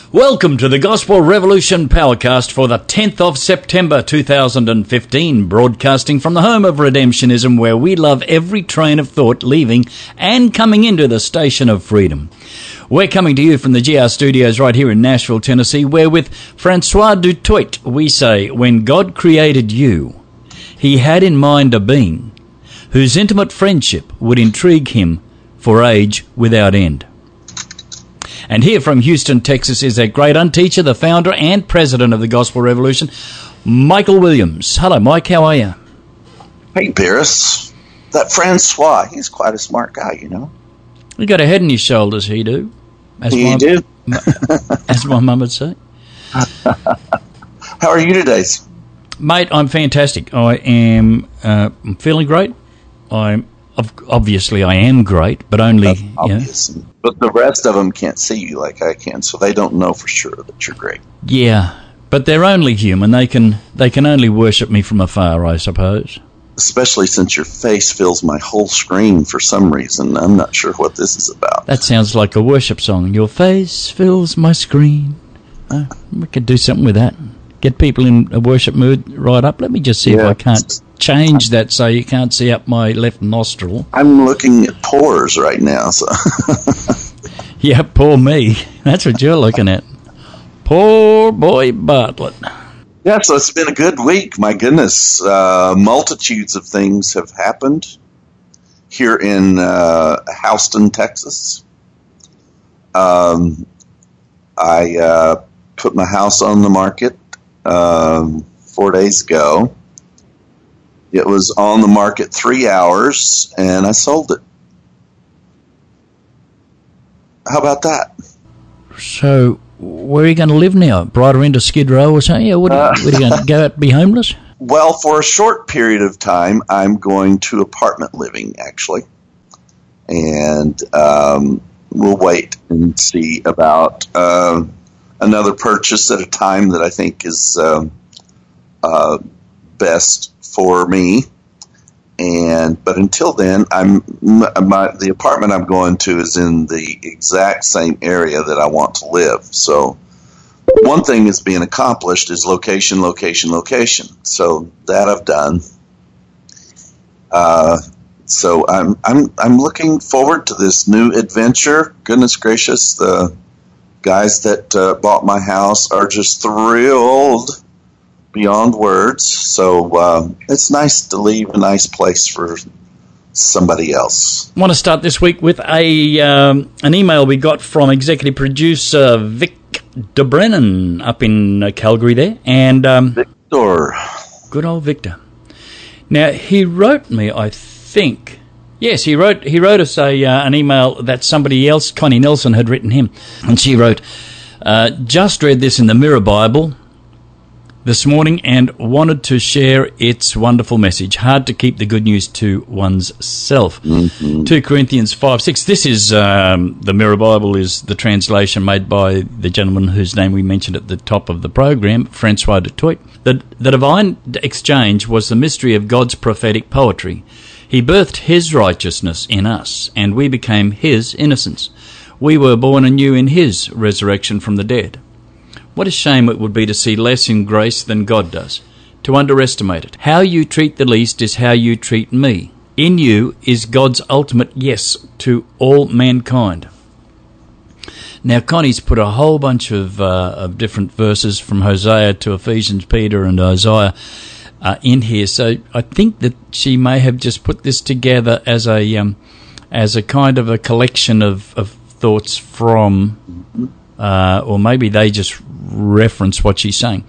Welcome to the Gospel Revolution Powercast for the 10th of September 2015, broadcasting from the home of Redemptionism, where we love every train of thought leaving and coming into the station of freedom. We're coming to you from the GR Studios right here in Nashville, Tennessee, where with Francois du Toit we say, when God created you, he had in mind a being whose intimate friendship would intrigue him for age without end. And here from Houston, Texas, is a great unteacher, the founder and president of the Gospel Revolution, Michael Williams. Hello, Mike. How are you? Hey, Pierce. That Francois, he's quite a smart guy, you know. He got a head on his shoulders, he do. As my mum would say. How are you today? Mate, I'm fantastic. I am I'm feeling great. Obviously I am great, but only... Obvious. You know. But the rest of them can't see you like I can, so they don't know for sure that you're great. Yeah, but they're only human. They can only worship me from afar, I suppose. Especially since your face fills my whole screen for some reason. I'm not sure what this is about. That sounds like a worship song. Your face fills my screen. We could do something with that. Get people in a worship mood right up. Let me just see if I can't change that so you can't see up my left nostril. I'm looking at pores right now. So. Yeah, poor me. That's what you're looking at. Poor boy Bartlett. Yeah, so it's been a good week. My goodness, multitudes of things have happened here in Houston, Texas. I put my house on the market 4 days ago. It was on the market 3 hours, and I sold it. How about that? So, where are you going to live now? Brighter into Skid Row or something? What are you going to go out and be homeless? Well, for a short period of time, I'm going to apartment living, actually. And we'll wait and see about another purchase at a time that I think is best for me. But until then, the apartment I'm going to is in the exact same area that I want to live. So one thing that's being accomplished is location, location, location. So that I've done. So I'm looking forward to this new adventure. Goodness gracious, the guys that bought my house are just thrilled beyond words. So it's nice to leave a nice place for somebody else. I want to start this week with an email we got from executive producer Vic DeBrennan up in Calgary there. And Victor. Good old Victor. Now, he wrote me, I think... Yes, he wrote us an email that somebody else, Connie Nelson, had written him. And she wrote, just read this in the Mirror Bible this morning and wanted to share its wonderful message. Hard to keep the good news to one's self. Mm-hmm. 2 Corinthians 5:6. This is, the Mirror Bible is the translation made by the gentleman whose name we mentioned at the top of the program, Francois du Toit. The divine exchange was the mystery of God's prophetic poetry. He birthed his righteousness in us, and we became his innocence. We were born anew in his resurrection from the dead. What a shame it would be to see less in grace than God does, to underestimate it. How you treat the least is how you treat me. In you is God's ultimate yes to all mankind. Now, Connie's put a whole bunch of different verses from Hosea to Ephesians, Peter, and Isaiah in here, so I think that she may have just put this together as a kind of a collection of thoughts from, or maybe they just reference what she's saying.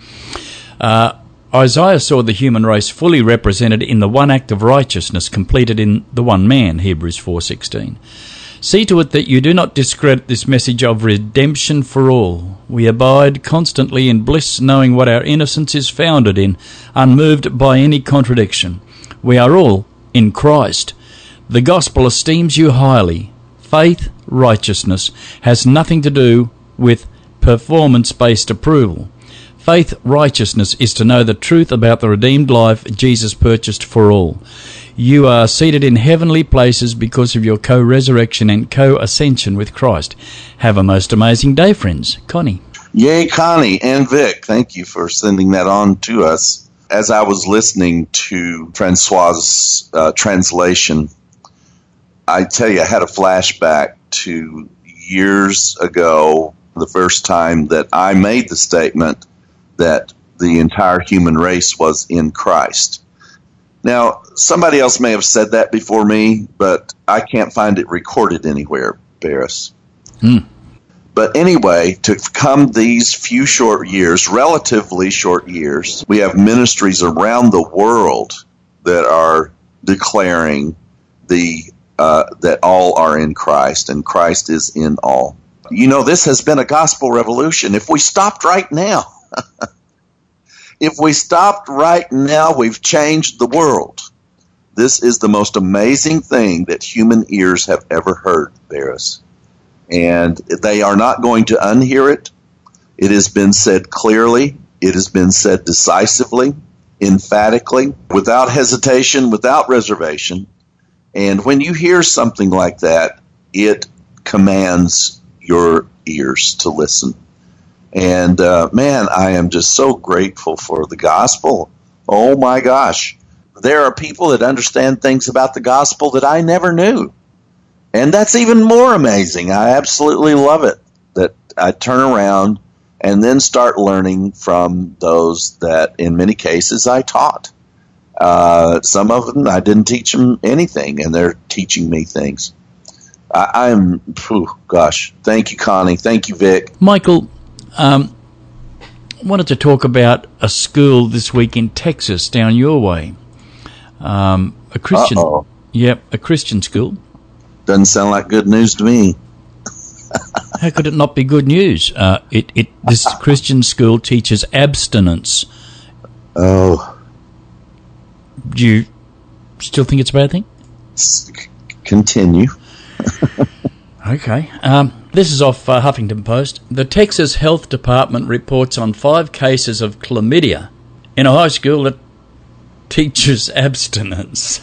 Isaiah saw the human race fully represented in the one act of righteousness completed in the one man, Hebrews 4:16. See to it that you do not discredit this message of redemption for all. We abide constantly in bliss, knowing what our innocence is founded in, unmoved by any contradiction. We are all in Christ. The gospel esteems you highly. Faith, righteousness, has nothing to do with performance-based approval. Faith, righteousness, is to know the truth about the redeemed life Jesus purchased for all. You are seated in heavenly places because of your co-resurrection and co-ascension with Christ. Have a most amazing day, friends. Connie. Yay, Connie and Vic. Thank you for sending that on to us. As I was listening to Francois's translation, I tell you, I had a flashback to years ago, the first time that I made the statement that the entire human race was in Christ. Now, somebody else may have said that before me, but I can't find it recorded anywhere, Barris. But anyway, to come these few short years, relatively short years, we have ministries around the world that are declaring that all are in Christ, and Christ is in all. You know, this has been a gospel revolution. If we stopped right now, we've changed the world. This is the most amazing thing that human ears have ever heard, Barris. And they are not going to unhear it. It has been said clearly. It has been said decisively, emphatically, without hesitation, without reservation. And when you hear something like that, it commands your ears to listen. And, man, I am just so grateful for the gospel. Oh, my gosh. There are people that understand things about the gospel that I never knew. And that's even more amazing. I absolutely love it that I turn around and then start learning from those that, in many cases, I taught. Some of them, I didn't teach them anything, and they're teaching me things. Thank you, Connie. Thank you, Vic. Michael, wanted to talk about a school this week in Texas down your way. A Christian. Uh-oh. Yep, a Christian school. Doesn't sound like good news to me. How could it not be good news? This Christian school teaches abstinence. Oh. Do you still think it's a bad thing? Continue. Okay. This is off Huffington Post. The Texas Health Department reports on 5 cases of chlamydia in a high school that teaches abstinence.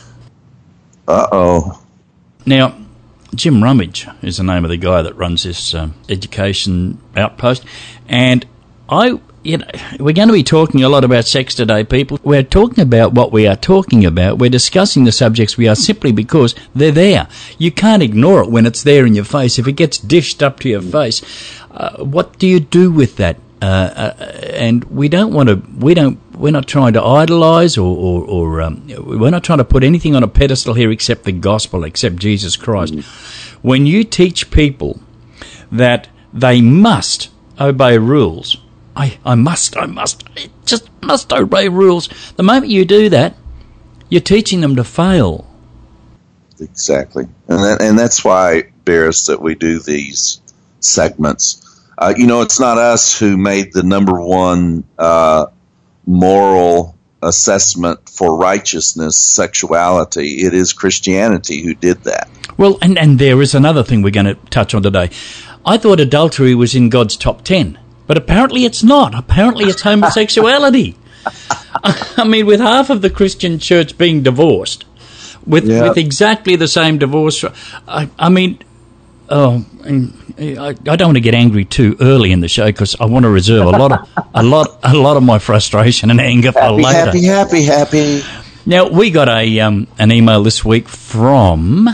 Uh-oh. Now, Jim Rummage is the name of the guy that runs this education outpost, and we're going to be talking a lot about sex today, people. We're talking about what we are talking about. We're discussing the subjects we are simply because they're there. You can't ignore it when it's there in your face. If it gets dished up to your face, what do you do with that? And we don't want to. We're not trying to idolize or we're not trying to put anything on a pedestal here except the gospel, except Jesus Christ. When you teach people that they must obey rules, I just must obey rules. The moment you do that, you're teaching them to fail. Exactly, and that's why, Barris, that we do these segments. It's not us who made the number one moral assessment for righteousness, sexuality. It is Christianity who did that. Well, and there is another thing we're going to touch on today. I thought adultery was in God's top 10, but apparently it's not. Apparently it's homosexuality. I mean, with half of the Christian church being divorced, with exactly the same divorce, I don't want to get angry too early in the show because I want to reserve a lot of my frustration and anger for later. Happy. Now we got an email this week from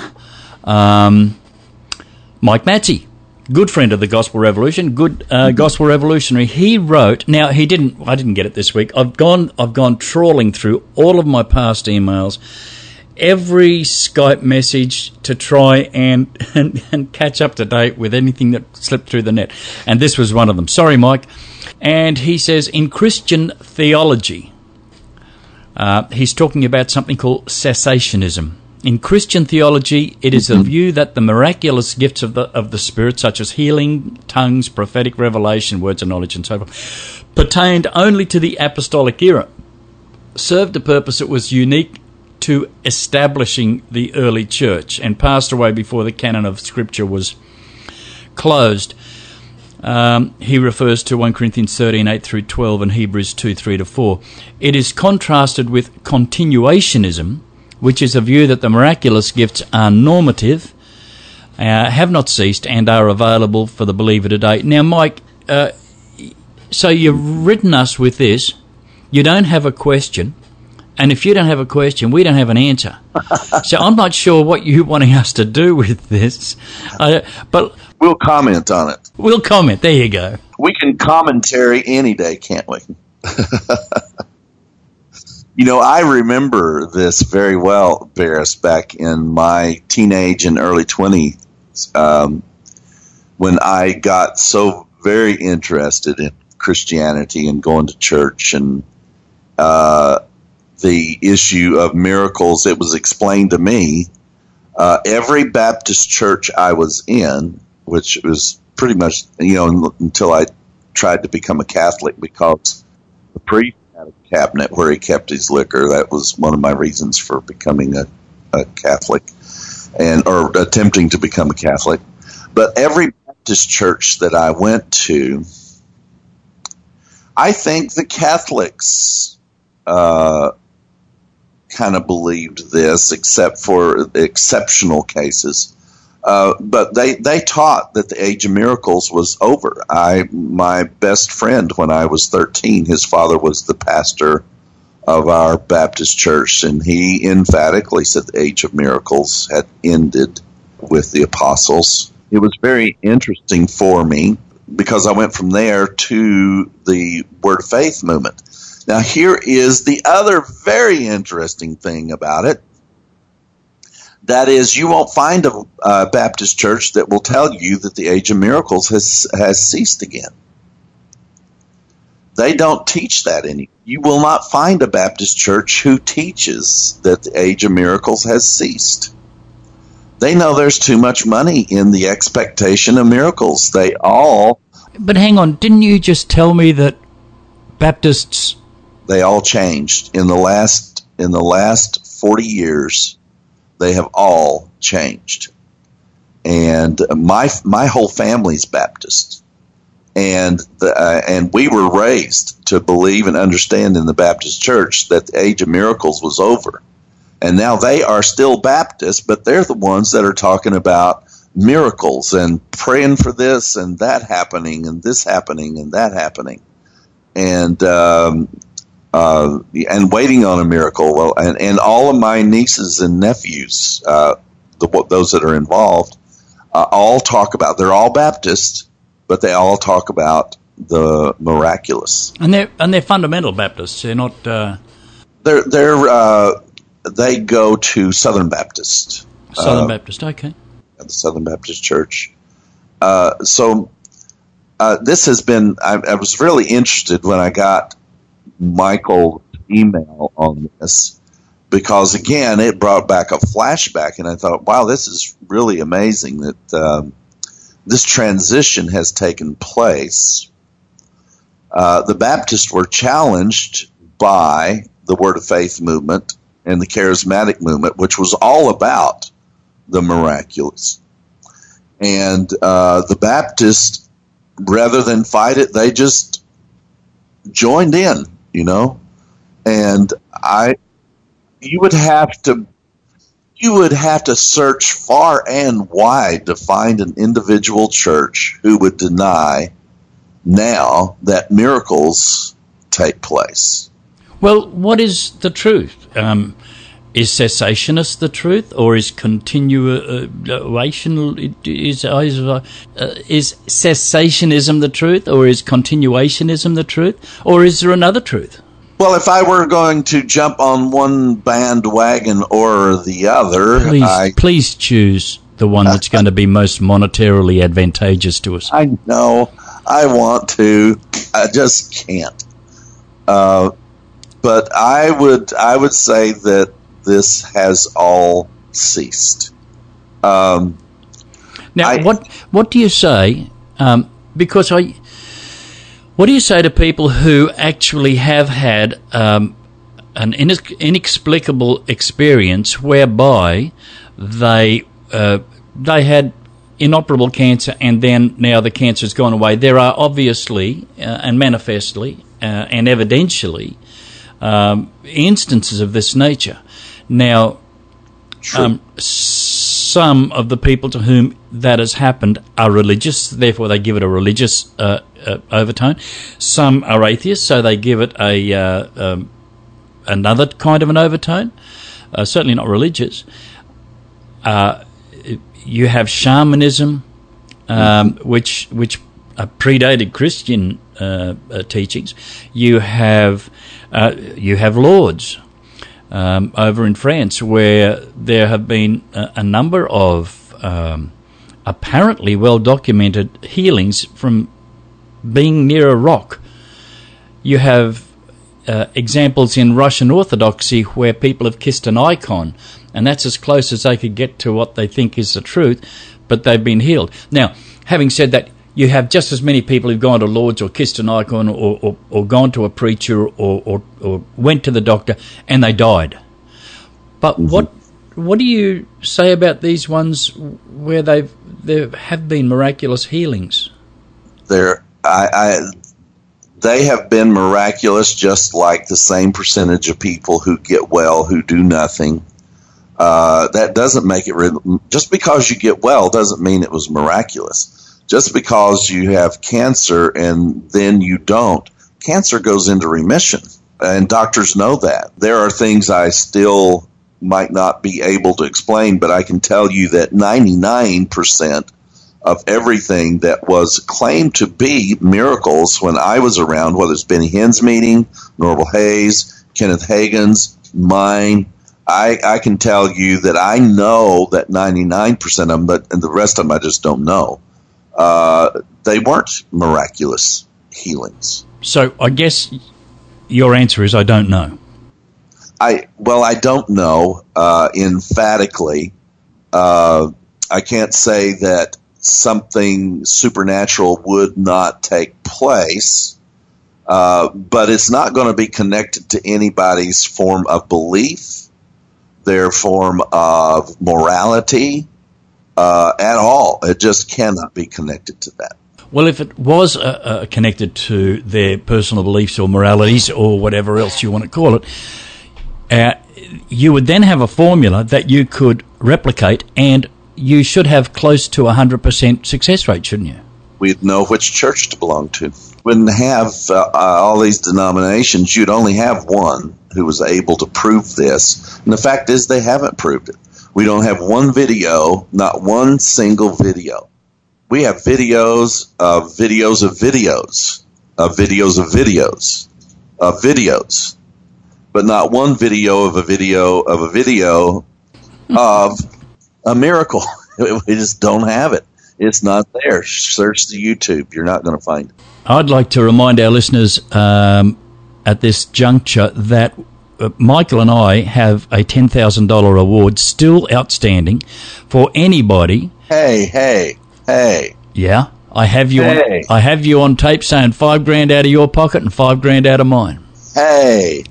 Mike Matsey, good friend of the Gospel Revolution, good Gospel Revolutionary. He wrote. Now I didn't get it this week. I've gone trawling through all of my past emails, every Skype message to try and catch up to date with anything that slipped through the net. And this was one of them. Sorry, Mike. And he says, in Christian theology, he's talking about something called cessationism. In Christian theology, it is the view that the miraculous gifts of the Spirit, such as healing, tongues, prophetic revelation, words of knowledge, and so forth, pertained only to the apostolic era, served a purpose that was unique to establishing the early church, and passed away before the canon of Scripture was closed. He refers to 1 Corinthians 13, 8 through 12 and Hebrews 2, 3 to 4. It is contrasted with continuationism, which is a view that the miraculous gifts are normative, have not ceased, and are available for the believer today. Now, Mike, So you've written us with this. You don't have a question. And if you don't have a question, we don't have an answer. So I'm not sure what you're wanting us to do with this. But we'll comment on it. We'll comment. There you go. We can commentary any day, can't we? I remember this very well, Barris, back in my teenage and early 20s, when I got so very interested in Christianity and going to church, and the issue of miracles. It was explained to me. Every Baptist church I was in, which was pretty much, until I tried to become a Catholic, because the priest had a cabinet where he kept his liquor. That was one of my reasons for becoming a Catholic, or attempting to become a Catholic. But every Baptist church that I went to, I think the Catholics kind of believed this, except for exceptional cases. But they taught that the age of miracles was over. My best friend, when I was 13, his father was the pastor of our Baptist church, and he emphatically said the age of miracles had ended with the apostles. It was very interesting for me, because I went from there to the Word of Faith movement. Now, here is the other very interesting thing about it. That is, you won't find a Baptist church that will tell you that the age of miracles has ceased again. They don't teach that anymore. You will not find a Baptist church who teaches that the age of miracles has ceased. They know there's too much money in the expectation of miracles. But hang on, didn't you just tell me that Baptists... They all changed. In the last 40 years, they have all changed. And my whole family's Baptist. And we were raised to believe and understand in the Baptist church that the age of miracles was over. And now they are still Baptist, but they're the ones that are talking about miracles and praying for this and that happening and this happening and that happening. And waiting on a miracle. Well, and all of my nieces and nephews, those that are involved, all talk about. They're all Baptist, but they all talk about the miraculous. And they're fundamental Baptists. They're not. They go to Southern Baptist. Southern Baptist, okay. The Southern Baptist Church. So this has been. I was really interested when I got Michael's email on this, because again it brought back a flashback, and I thought, wow, this is really amazing that this transition has taken place. The Baptists were challenged by the Word of Faith movement and the Charismatic movement, which was all about the miraculous, and the Baptists, rather than fight it, they just joined in. And you would have to search far and wide to find an individual church who would deny now that miracles take place. Well, what is the truth? Is cessationist the truth, or is continuation? Is cessationism the truth, or is continuationism the truth, or is there another truth? Well, if I were going to jump on one bandwagon or the other, please choose the one that's going to be most monetarily advantageous to us. I know. I want to. I just can't. But I would say that this has all ceased. Now, what do you say? What do you say to people who actually have had an inexplicable experience whereby they had inoperable cancer, and then now the cancer has gone away? There are obviously and manifestly and evidentially instances of this nature. Now, some of the people to whom that has happened are religious, therefore they give it a religious overtone. Some are atheists, so they give it another kind of an overtone, certainly not religious. You have shamanism, which predated Christian teachings. You have Lourdes over in France, where there have been a number of apparently well-documented healings from being near a rock. You have examples in Russian Orthodoxy where people have kissed an icon, and that's as close as they could get to what they think is the truth, but they've been healed. Now, having said that, you have just as many people who've gone to Lourdes or kissed an icon or gone to a preacher or went to the doctor and they died. But what do you say about these ones where there have been miraculous healings? They have been miraculous, just like the same percentage of people who get well who do nothing. That doesn't make it just because you get well doesn't mean it was miraculous. Just because you have cancer and then you don't, cancer goes into remission, and doctors know that. There are things I still might not be able to explain, but I can tell you that 99% of everything that was claimed to be miracles when I was around, whether it's Benny Hinn's meeting, Norval Hayes, Kenneth Hagin's, mine, I can tell you that I know that 99% of them, but and the rest of them I just don't know. They weren't miraculous healings. So I guess your answer is I don't know. I don't know emphatically. I can't say that something supernatural would not take place, but it's not going to be connected to anybody's form of belief, their form of morality, at all. It just cannot be connected to that. Well, if it was connected to their personal beliefs or moralities or whatever else you want to call it, you would then have a formula that you could replicate, and you should have close to 100% success rate, shouldn't you? We'd know which church to belong to. Wouldn't have all these denominations. You'd only have one who was able to prove this. And the fact is they haven't proved it. We don't have one video, not one single video. We have videos of videos of videos, of videos of videos, of videos, but not one video of a video of a video of a miracle. We just don't have it. It's not there. Search the YouTube. You're not going to find it. I'd like to remind our listeners at this juncture that Michael and I have a $10,000 award still outstanding for anybody. Hey. Yeah, I have you. Hey. I have you on tape saying $5,000 out of your pocket and $5,000 out of mine. Hey.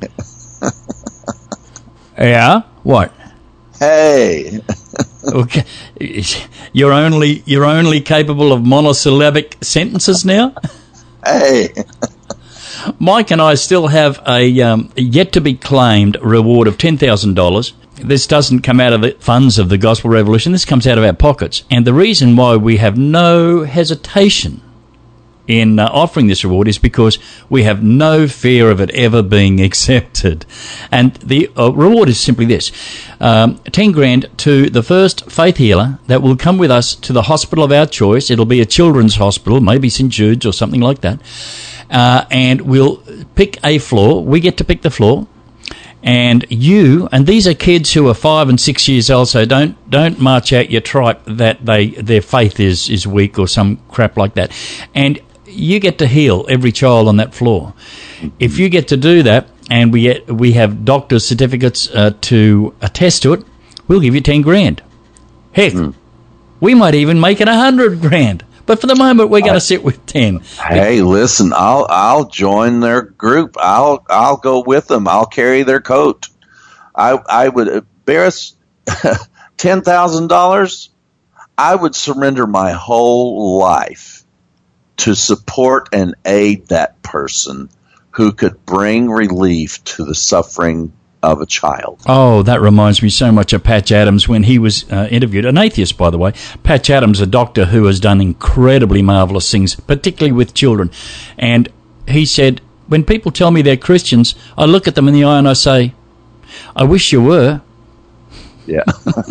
Yeah. What? Hey. Okay. You're only capable of monosyllabic sentences now. Hey. Mike and I still have a yet to be claimed reward of $10,000. This doesn't come out of the funds of the Gospel Revolution. This comes out of our pockets. And the reason why we have no hesitation in offering this reward is because we have no fear of it ever being accepted. And the reward is simply this: $10,000 to the first faith healer that will come with us to the hospital of our choice. It'll be a children's hospital, maybe St. Jude's or something like that. And we'll pick a floor. We get to pick the floor. And these are kids who are 5 and 6 years old, so don't march out your tripe that their faith is weak or some crap like that. And you get to heal every child on that floor. If you get to do that, and we have doctor's certificates to attest to it, we'll give you $10,000. Heck, we might even make it $100,000. But for the moment, we're going to sit with 10. Hey, listen, I'll join their group. I'll go with them. I'll carry their coat. I would Barris $10,000. I would surrender my whole life to support and aid that person who could bring relief to the suffering of a child. Oh, that reminds me so much of Patch Adams when he was interviewed. An atheist, by the way. Patch Adams, a doctor who has done incredibly marvellous things, particularly with children. And he said, when people tell me they're Christians, I look at them in the eye and I say, I wish you were. Yeah.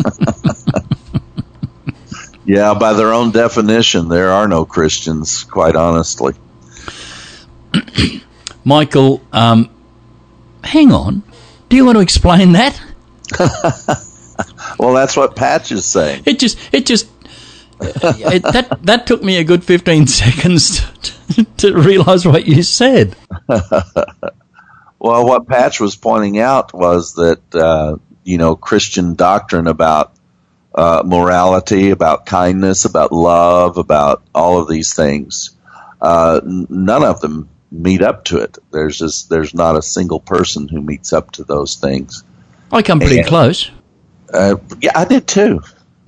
Yeah, by their own definition, there are no Christians, quite honestly. Michael, hang on. Do you want to explain that? Well, that's what Patch is saying. That took me a good 15 seconds to realize what you said. Well, what Patch was pointing out was that, Christian doctrine about morality, about kindness, about love, about all of these things, none of them meet up to it. There's not a single person who meets up to those things. I come pretty close. Yeah, I did too.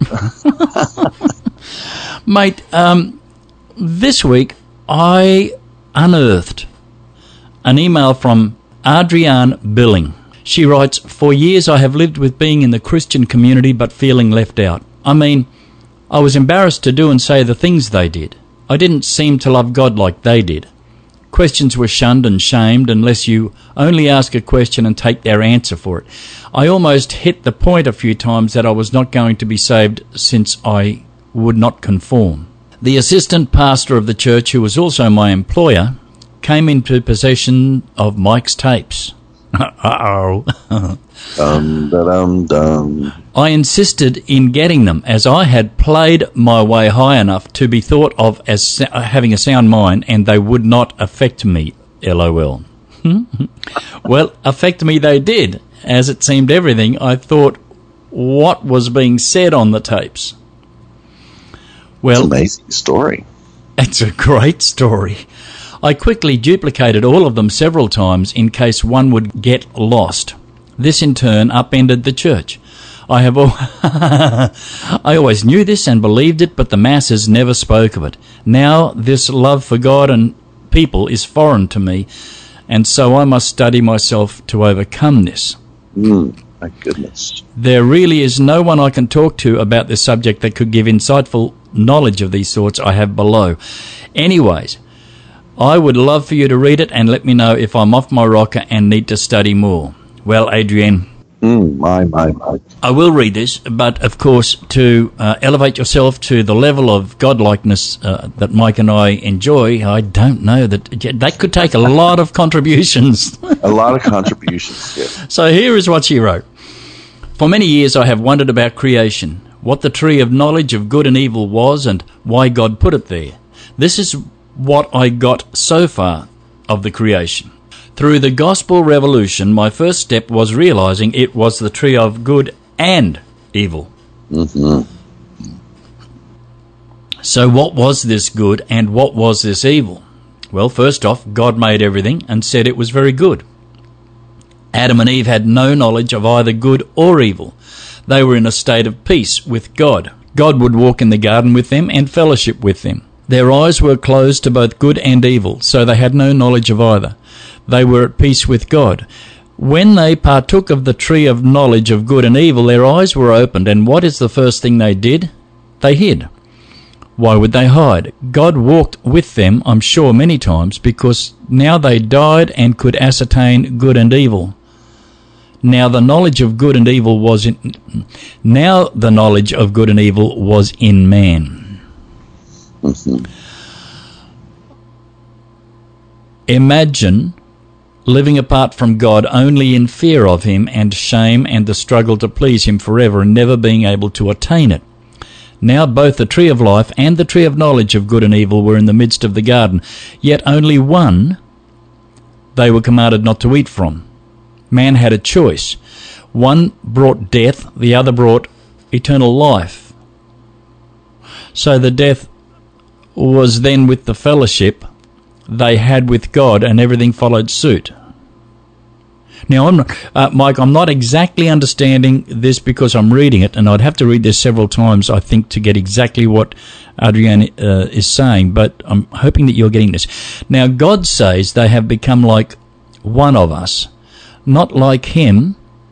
Mate, this week I unearthed an email from Adrienne Billing. She writes, "For years I have lived with being in the Christian community but feeling left out. I mean, I was embarrassed to do and say the things they did. I didn't seem to love God like they did. Questions were shunned and shamed unless you only ask a question and take their answer for it. I almost hit the point a few times that I was not going to be saved since I would not conform. The assistant pastor of the church, who was also my employer, came into possession of Mike's tapes. Uh-oh. Dum. I insisted in getting them, as I had played my way high enough to be thought of as having a sound mind, and they would not affect me, LOL. Well, affect me they did, as it seemed everything I thought what was being said on the tapes. Well, it's an amazing story. It's a great story. I quickly duplicated all of them several times in case one would get lost. This in turn upended the church. I always knew this and believed it, but the masses never spoke of it. Now this love for God and people is foreign to me, and so I must study myself to overcome this. My goodness. There really is no one I can talk to about this subject that could give insightful knowledge of these thoughts I have below. Anyways, I would love for you to read it and let me know if I'm off my rocker and need to study more. Well, Adrienne, my. I will read this, but of course, to elevate yourself to the level of godlikeness that Mike and I enjoy, I don't know that could take a lot of contributions. A lot of contributions, yeah. So here is what she wrote. For many years I have wondered about creation, what the tree of knowledge of good and evil was and why God put it there. This is what I got so far of the creation. Through the gospel revolution, my first step was realizing it was the tree of good and evil. Mm-hmm. So what was this good and what was this evil? Well, first off, God made everything and said it was very good. Adam and Eve had no knowledge of either good or evil. They were in a state of peace with God. God would walk in the garden with them and fellowship with them. Their eyes were closed to both good and evil, so they had no knowledge of either. They were at peace with God. When they partook of the tree of knowledge of good and evil, their eyes were opened, and what is the first thing they did? They hid. Why would they hide? God walked with them, I'm sure, many times, because now they died and could ascertain good and evil. Now the knowledge of good and evil was in man. Mm-hmm. Imagine living apart from God, only in fear of him and shame and the struggle to please him forever and never being able to attain it. Now both the tree of life and the tree of knowledge of good and evil were in the midst of the garden, yet only one they were commanded not to eat from. Man had a choice. One brought death, the other brought eternal life. So the death was then with the fellowship they had with God, and everything followed suit. Now, Mike, I'm not exactly understanding this because I'm reading it, and I'd have to read this several times, I think, to get exactly what Adrienne is saying, but I'm hoping that you're getting this. Now, God says they have become like one of us, not like him,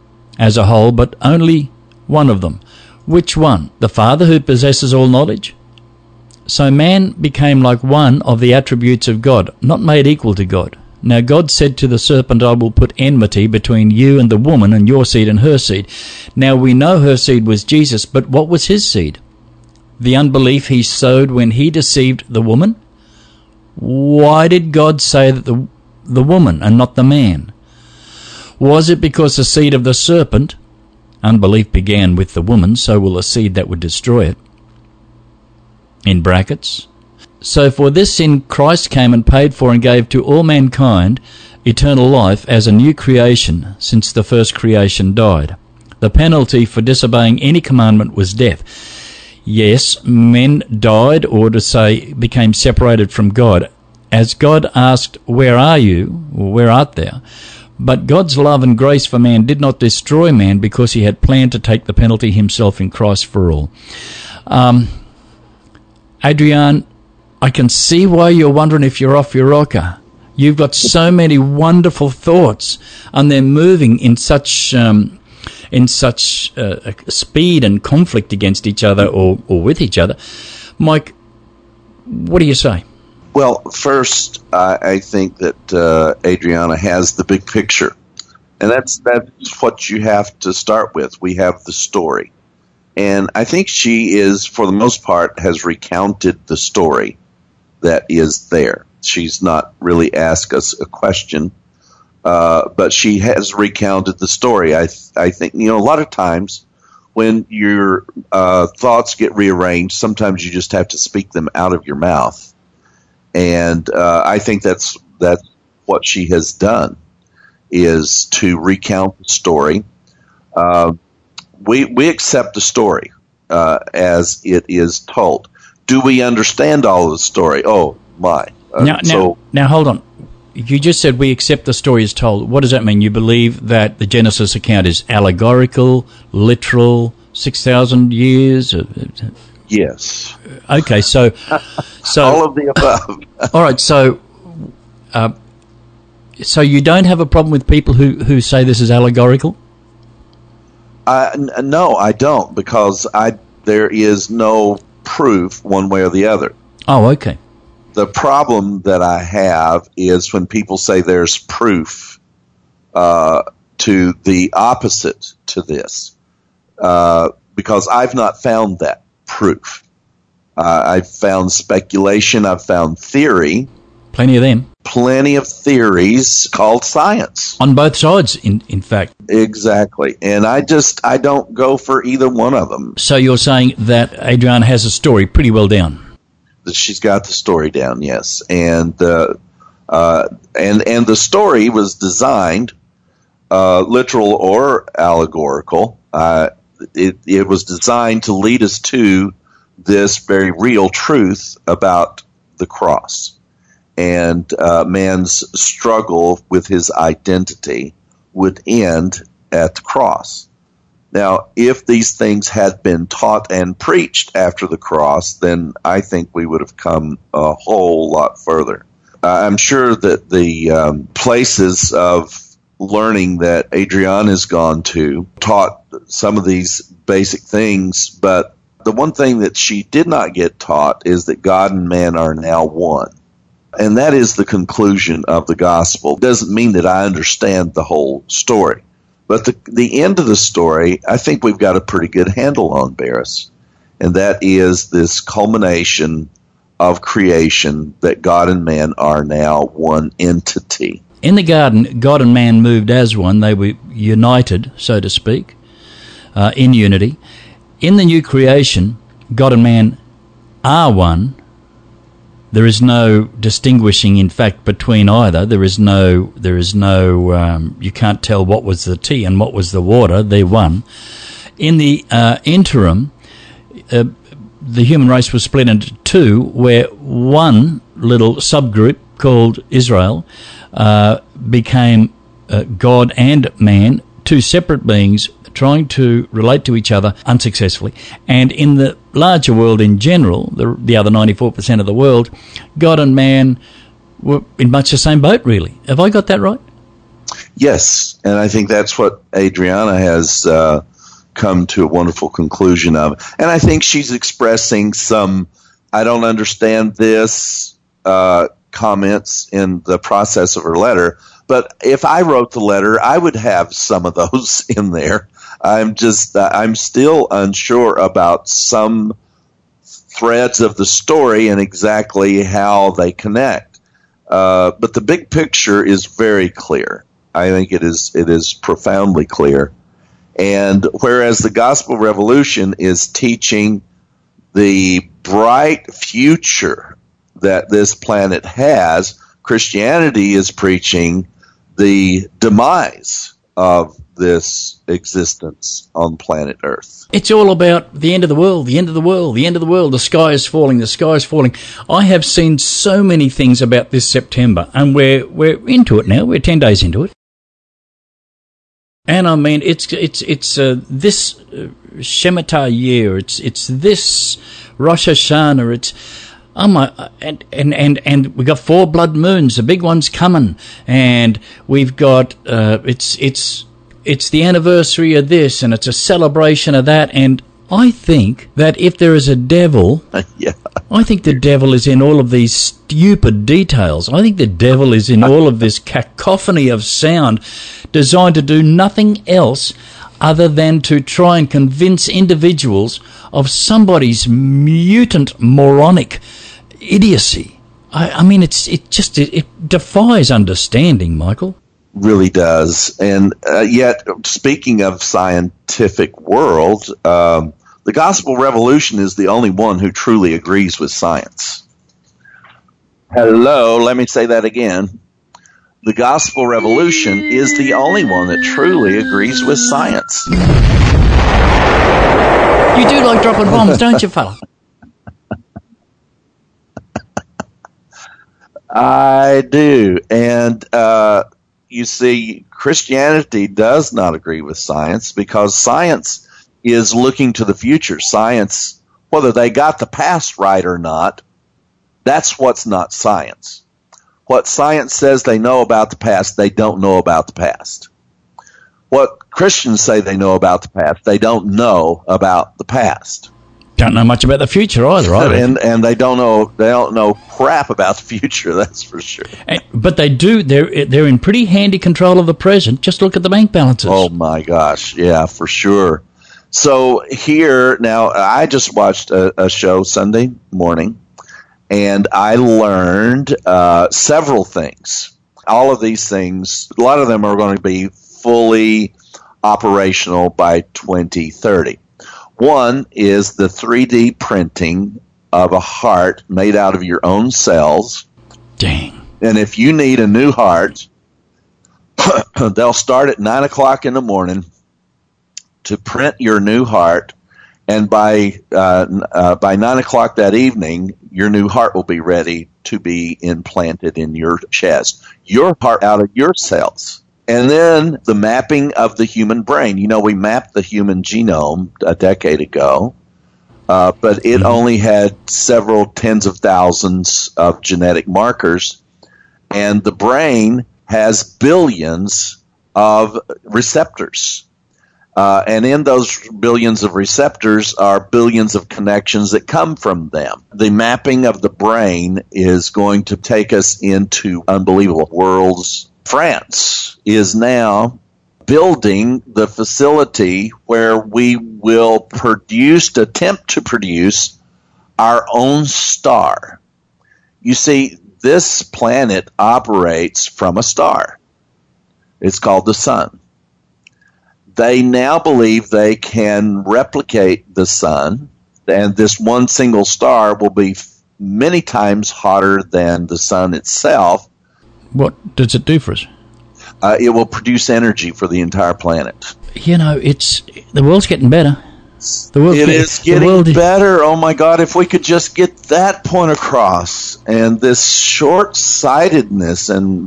as a whole, but only one of them. Which one? The Father who possesses all knowledge? So man became like one of the attributes of God, not made equal to God. Now God said to the serpent, I will put enmity between you and the woman, and your seed and her seed. Now we know her seed was Jesus, but what was his seed? The unbelief he sowed when he deceived the woman? Why did God say that the woman and not the man? Was it because the seed of the serpent, unbelief began with the woman, so will the seed that would destroy it, in brackets? So for this sin Christ came and paid for and gave to all mankind eternal life as a new creation since the first creation died. The penalty for disobeying any commandment was death. Yes, men died, or to say, became separated from God. As God asked, where are you, or where art thou? But God's love and grace for man did not destroy man, because he had planned to take the penalty himself in Christ for all. Adrian, I can see why you're wondering if you're off your rocker. You've got so many wonderful thoughts, and they're moving in such speed and conflict against each other or with each other. Mike, what do you say? Well, first, I think that Adriana has the big picture, and that's what you have to start with. We have the story. And I think she is, for the most part, has recounted the story that is there. She's not really asked us a question, but she has recounted the story. I think, a lot of times when your thoughts get rearranged, sometimes you just have to speak them out of your mouth. And I think that's what she has done, is to recount the story. We accept the story as it is told. Do we understand all of the story? Oh, my. Now, hold on. You just said we accept the story as told. What does that mean? You believe that the Genesis account is allegorical, literal, 6,000 years? Yes. Okay, so all of the above. All right, so you don't have a problem with people who say this is allegorical? No, I don't, because there is no proof one way or the other. Oh, okay. The problem that I have is when people say there's proof to the opposite to this, because I've not found that proof. I've found speculation. I've found theory. Plenty of them. Plenty of theories called science. On both sides, in fact. Exactly. And I don't go for either one of them. So you're saying that Adriana has a story pretty well down? That she's got the story down, yes. And the story was designed, literal or allegorical. It was designed to lead us to this very real truth about the cross and man's struggle with his identity would end at the cross. Now, if these things had been taught and preached after the cross, then I think we would have come a whole lot further. I'm sure that the places of learning that Adriana has gone to taught some of these basic things, but the one thing that she did not get taught is that God and man are now one. And that is the conclusion of the gospel. It doesn't mean that I understand the whole story. But the end of the story, I think we've got a pretty good handle on, Barris. And that is this culmination of creation, that God and man are now one entity. In the garden, God and man moved as one. They were united, so to speak, in unity. In the new creation, God and man are one. There is no distinguishing, in fact, between either. There is no. You can't tell what was the tea and what was the water. They're one. In the interim, the human race was split into two, where one little subgroup called Israel became God and man, two separate beings trying to relate to each other unsuccessfully. And in the larger world in general, the other 94% of the world, God and man were in much the same boat, really. Have I got that right? Yes, and I think that's what Adriana has come to a wonderful conclusion of. And I think she's expressing some, I don't understand this, comments in the process of her letter. But if I wrote the letter, I would have some of those in there. I'm still unsure about some threads of the story and exactly how they connect. But the big picture is very clear. I think it is profoundly clear. And whereas the Gospel Revolution is teaching the bright future that this planet has, Christianity is preaching the demise of this existence on planet Earth. It's all about the end of the world, the end of the world, the end of the world. The sky is falling, the sky is falling. I have seen so many things about this September, and we're into it now. We're 10 days into it. And I mean, it's this Shemitah year. It's this Rosh Hashanah. It's and we got 4 blood moons. The big one's coming, and we've got it's the anniversary of this, and it's a celebration of that. And I think that if there is a devil, yeah. I think the devil is in all of these stupid details. I think the devil is in all of this cacophony of sound designed to do nothing else other than to try and convince individuals of somebody's mutant, moronic idiocy. I mean, it defies understanding, Michael. Really does. And yet, speaking of scientific world, the Gospel Revolution is the only one who truly agrees with science. Hello, let me say that again. The Gospel Revolution is the only one that truly agrees with science. You do like dropping bombs, don't you, fella? I do. And you see, Christianity does not agree with science because science is looking to the future. Science, whether they got the past right or not, that's what's not science. What science says they know about the past, they don't know about the past. What Christians say they know about the past, they don't know about the past. Don't know much about the future either, and they don't know crap about the future, that's for sure. But they do. They're in pretty handy control of the present. Just look at the bank balances. Oh my gosh, yeah, for sure. So here now, I just watched a show Sunday morning, and I learned several things. All of these things, a lot of them are going to be fully operational by 2030. One is the 3D printing of a heart made out of your own cells. Dang. And if you need a new heart, they'll start at 9 o'clock in the morning to print your new heart. And by 9 o'clock that evening, your new heart will be ready to be implanted in your chest. Your heart out of your cells. And then the mapping of the human brain. You know, we mapped the human genome a decade ago, but it only had several tens of thousands of genetic markers. And the brain has billions of receptors. And in those billions of receptors are billions of connections that come from them. The mapping of the brain is going to take us into unbelievable worlds. France is now building the facility where we will attempt to produce our own star. You see, this planet operates from a star. It's called the sun. They now believe they can replicate the sun, and this one single star will be many times hotter than the sun itself. What does it do for us? It will produce energy for the entire planet. You know, the world's getting better. It is getting better. Oh my God! If we could just get that point across, and this short-sightedness, and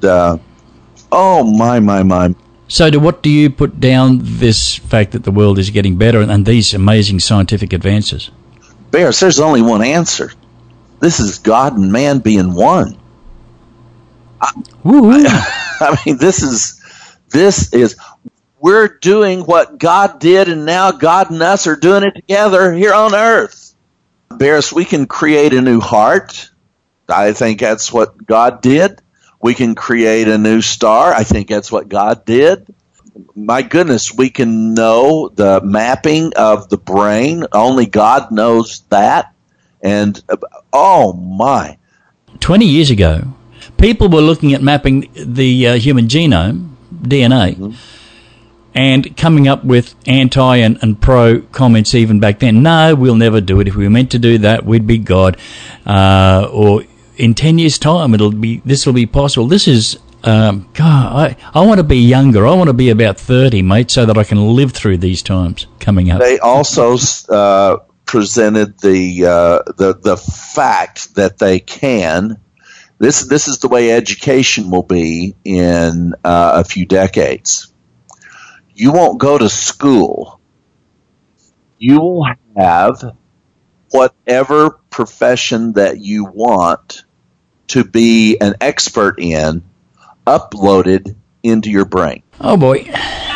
oh my. So, what do you put down this fact that the world is getting better and these amazing scientific advances? Bears, there's only one answer. This is God and man being one. I mean, this is We're doing what God did, and now God and us are doing it together here on earth. Barris, we can create a new heart. I think that's what God did. We can create a new star. I think that's what God did. My goodness, we can know the mapping of the brain. Only God knows that. And, oh my. 20 years ago, people were looking at mapping the human genome, DNA, and coming up with anti and pro comments even back then. No, we'll never do it. If we were meant to do that, we'd be God. Or in 10 years' time, this will be possible. This is, God, I want to be younger. I want to be about 30, mate, so that I can live through these times coming up. They also presented the fact that they can. This is the way education will be in a few decades. You won't go to school. You will have whatever profession that you want to be an expert in uploaded into your brain. Oh, boy.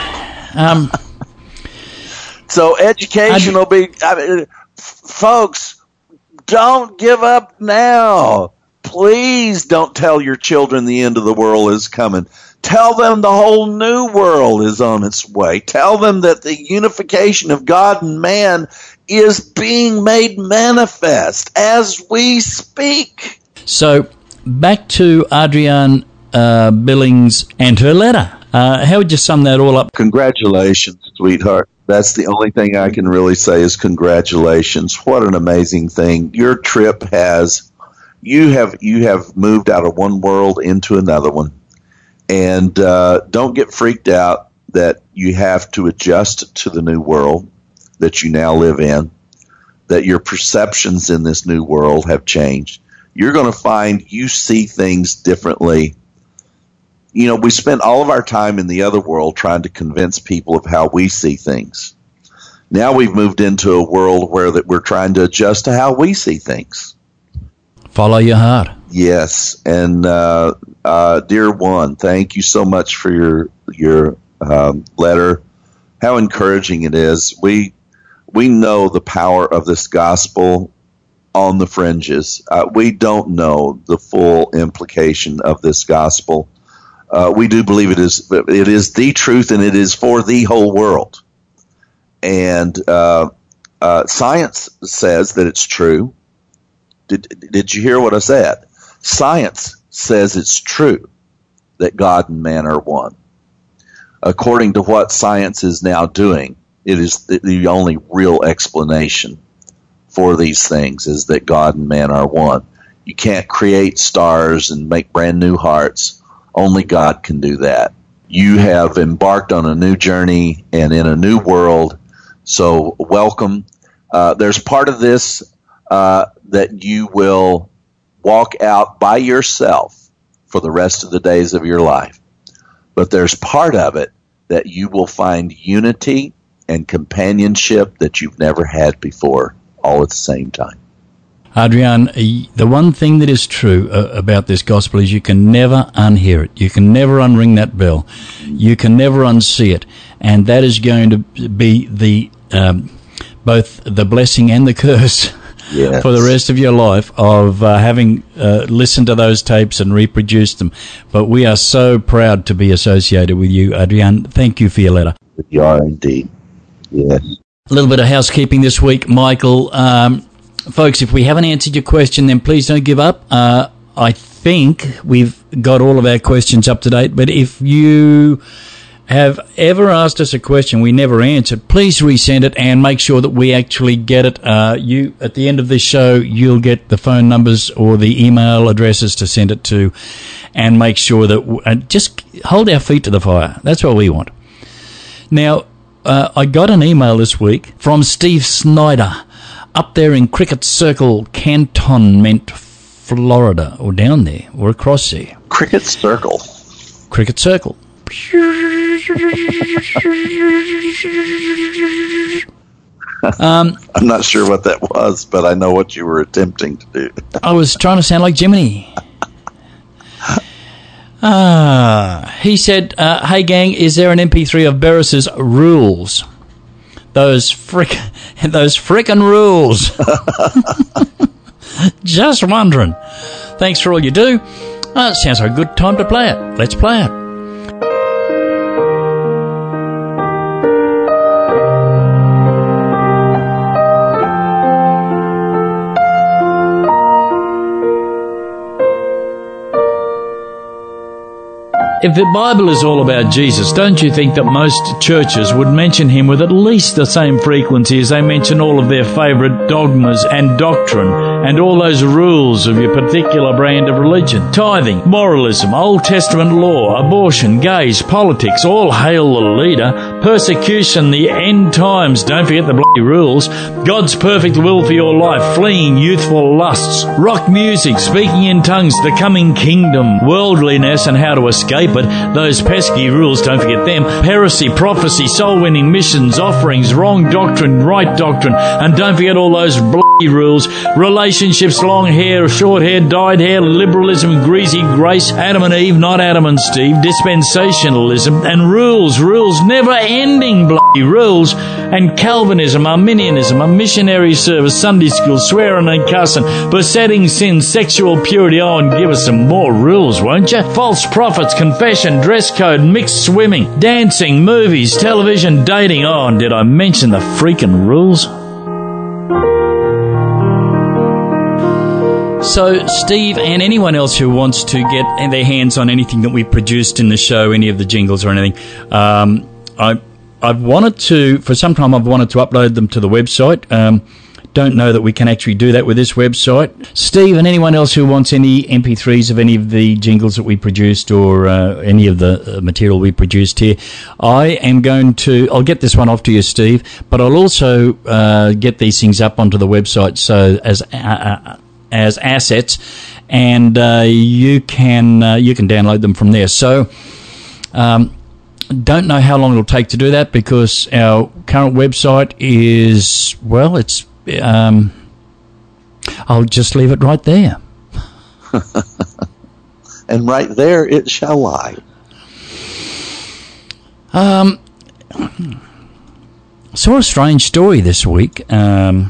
So education will be... folks, don't give up now. Please don't tell your children the end of the world is coming. Tell them the whole new world is on its way. Tell them that the unification of God and man is being made manifest as we speak. So, back to Adrienne Billings and her letter. How would you sum that all up? Congratulations, sweetheart. That's the only thing I can really say is congratulations. What an amazing thing. Your trip you have moved out of one world into another one. And don't get freaked out that you have to adjust to the new world that you now live in, that your perceptions in this new world have changed. You're going to find you see things differently. You know, we spent all of our time in the other world trying to convince people of how we see things. Now we've moved into a world where that we're trying to adjust to how we see things. Follow your heart. Yes, and dear one, thank you so much for your letter. How encouraging it is. We know the power of this gospel on the fringes. We don't know the full implication of this gospel. We do believe it is the truth, and it is for the whole world. And science says that it's true. Did you hear what I said? Science says it's true that God and man are one. According to what science is now doing, it is the only real explanation for these things is that God and man are one. You can't create stars and make brand new hearts. Only God can do that. You have embarked on a new journey and in a new world, so welcome. There's part of this that you will walk out by yourself for the rest of the days of your life. But there's part of it that you will find unity and companionship that you've never had before, all at the same time. Adrienne, the one thing that is true about this gospel is you can never unhear it. You can never unring that bell. You can never unsee it. And that is going to be the both the blessing and the curse. Yes. For the rest of your life of having listened to those tapes and reproduced them. But we are so proud to be associated with you, Adrienne. Thank you for your letter. You are indeed. Yes. A little bit of housekeeping this week, Michael. Folks, if we haven't answered your question, then please don't give up. I think we've got all of our questions up to date. But if you have ever asked us a question we never answered, please resend it and make sure that we actually get it. You at the end of this show, you'll get the phone numbers or the email addresses to send it to, and make sure that just hold our feet to the fire. That's what we want. Now, I got an email this week from Steve Snyder up there in Cricket Circle, Cantonment, Florida, or down there, or across there. Cricket Circle. Cricket Circle. I'm not sure what that was, but I know what you were attempting to do. I was trying to sound like Jiminy. He said, hey gang, is there an MP3 of Beres's Rules? Those frickin' rules. Just wondering. Thanks for all you do. Sounds like a good time to play it. Let's play it. If the Bible is all about Jesus, don't you think that most churches would mention him with at least the same frequency as they mention all of their favourite dogmas and doctrine and all those rules of your particular brand of religion? Tithing, moralism, Old Testament law, abortion, gays, politics, all hail the leader, persecution, the end times, don't forget the bloody rules, God's perfect will for your life, fleeing youthful lusts, rock music, speaking in tongues, the coming kingdom, worldliness and how to escape it, those pesky rules, don't forget them, heresy, prophecy, soul-winning missions, offerings, wrong doctrine, right doctrine, and don't forget all those bloody rules, relationships, long hair, short hair, dyed hair, liberalism, greasy grace, Adam and Eve, not Adam and Steve, dispensationalism, and rules, never-ending bloody rules, and Calvinism, Arminianism, a missionary service, Sunday school, swearing and cussing, besetting sin, sexual purity, and give us some more rules, won't you? False prophets, confession, dress code, mixed swimming, dancing, movies, television, dating. Oh, and did I mention the freaking rules? So, Steve and anyone else who wants to get their hands on anything that we produced in the show, any of the jingles or anything, I've wanted to, for some time I've wanted to upload them to the website. Don't know that we can actually do that with this website. Steve and anyone else who wants any MP3s of any of the jingles that we produced or any of the material we produced here, I'll get this one off to you, Steve, but I'll also get these things up onto the website so as assets, and you can download them from there. So don't know how long it'll take to do that because our current website is, well, it's I'll just leave it right there. And right there it shall lie. Saw a strange story this week, and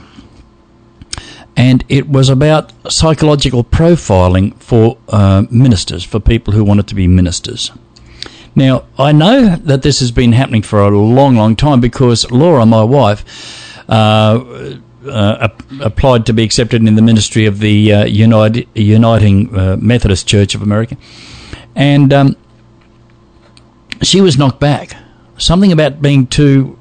it was about psychological profiling for ministers, for people who wanted to be ministers. Now, I know that this has been happening for a long, long time because Laura, my wife, applied to be accepted in the ministry of the Uniting Methodist Church of America, and she was knocked back. Something about being too.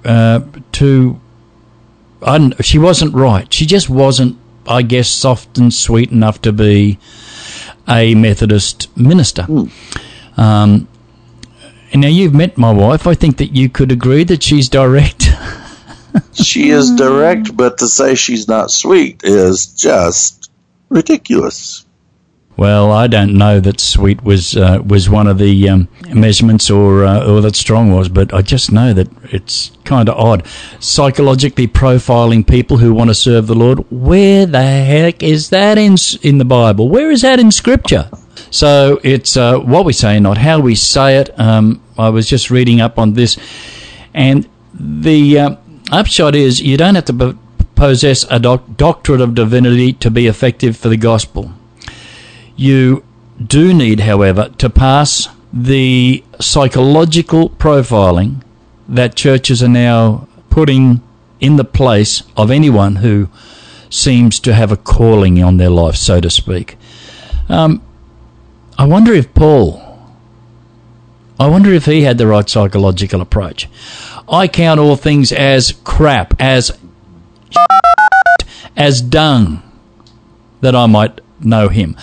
She wasn't right. She just wasn't, I guess, soft and sweet enough to be a Methodist minister. And now you've met my wife. I think that you could agree that she's direct. She is direct, but to say she's not sweet is just ridiculous. Well, I don't know that sweet was one of the measurements or that strong was, but I just know that it's kind of odd. Psychologically profiling people who want to serve the Lord. Where the heck is that in the Bible? Where is that in Scripture? So it's what we say, not how we say it. I was just reading up on this, and the upshot is you don't have to possess a doctorate of divinity to be effective for the gospel. You do need, however, to pass the psychological profiling that churches are now putting in the place of anyone who seems to have a calling on their life, so to speak. I wonder if he had the right psychological approach. I count all things as crap, as dung, that I might know him.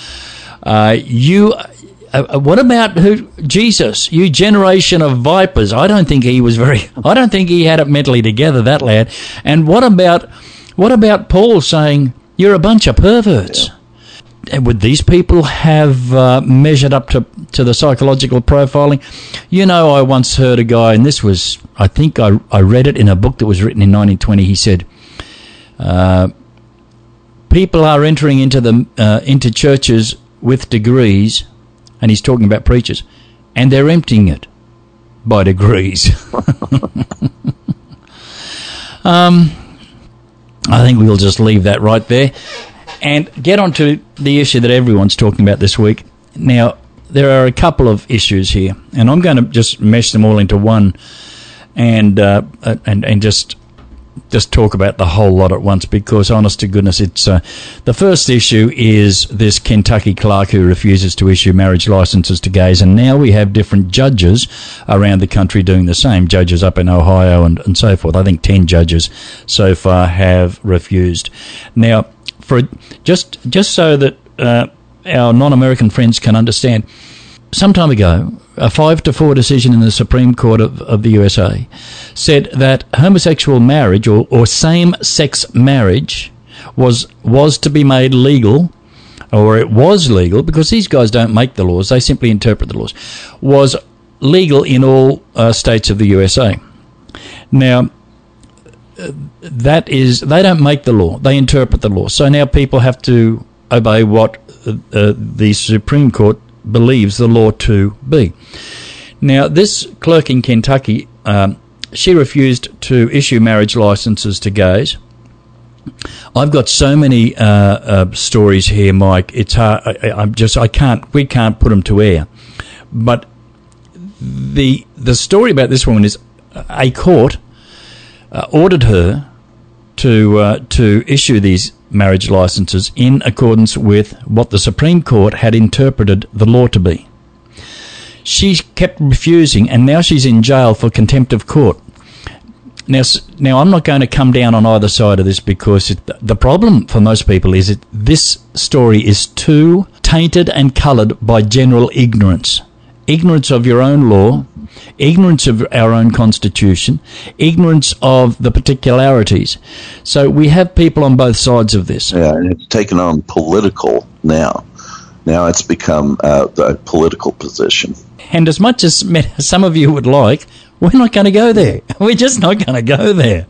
What about Jesus? You generation of vipers. I don't think he had it mentally together, that lad. And what about Paul saying you're a bunch of perverts? Yeah. Would these people have measured up to the psychological profiling? You know, I once heard a guy, and this was, I think I read it in a book that was written in 1920. He said, people are entering into churches with degrees, and he's talking about preachers, and they're emptying it by degrees. I think we'll just leave that right there and get on to the issue that everyone's talking about this week. Now, there are a couple of issues here, and I'm going to just mesh them all into one and just talk about the whole lot at once, because, honest to goodness, it's the first issue is this Kentucky clerk who refuses to issue marriage licenses to gays, and now we have different judges around the country doing the same. Judges up in Ohio and so forth. I think 10 judges so far have refused. Now, for just so that our non-American friends can understand, some time ago, a 5-4 decision in the Supreme Court of the USA said that homosexual marriage or same-sex marriage was to be made legal, or it was legal, because these guys don't make the laws, they simply interpret the laws, was legal in all states of the USA. Now, they don't make the law, they interpret the law. So now people have to obey what the Supreme Court believes the law to be. Now, this clerk in Kentucky, she refused to issue marriage licenses to gays. I've got so many stories here, Mike. It's hard. We can't put them to air. But the story about this woman is a court ordered her to issue these marriage licenses in accordance with what the Supreme Court had interpreted the law to be. She kept refusing, and now she's in jail for contempt of court. Now I'm not going to come down on either side of this, because the problem for most people is that this story is too tainted and coloured by general ignorance. Ignorance of your own law, ignorance of our own constitution, ignorance of the particularities. So we have people on both sides of this. Yeah, and it's taken on political now. Now it's become a political position. And as much as some of you would like, we're not going to go there. We're just not going to go there.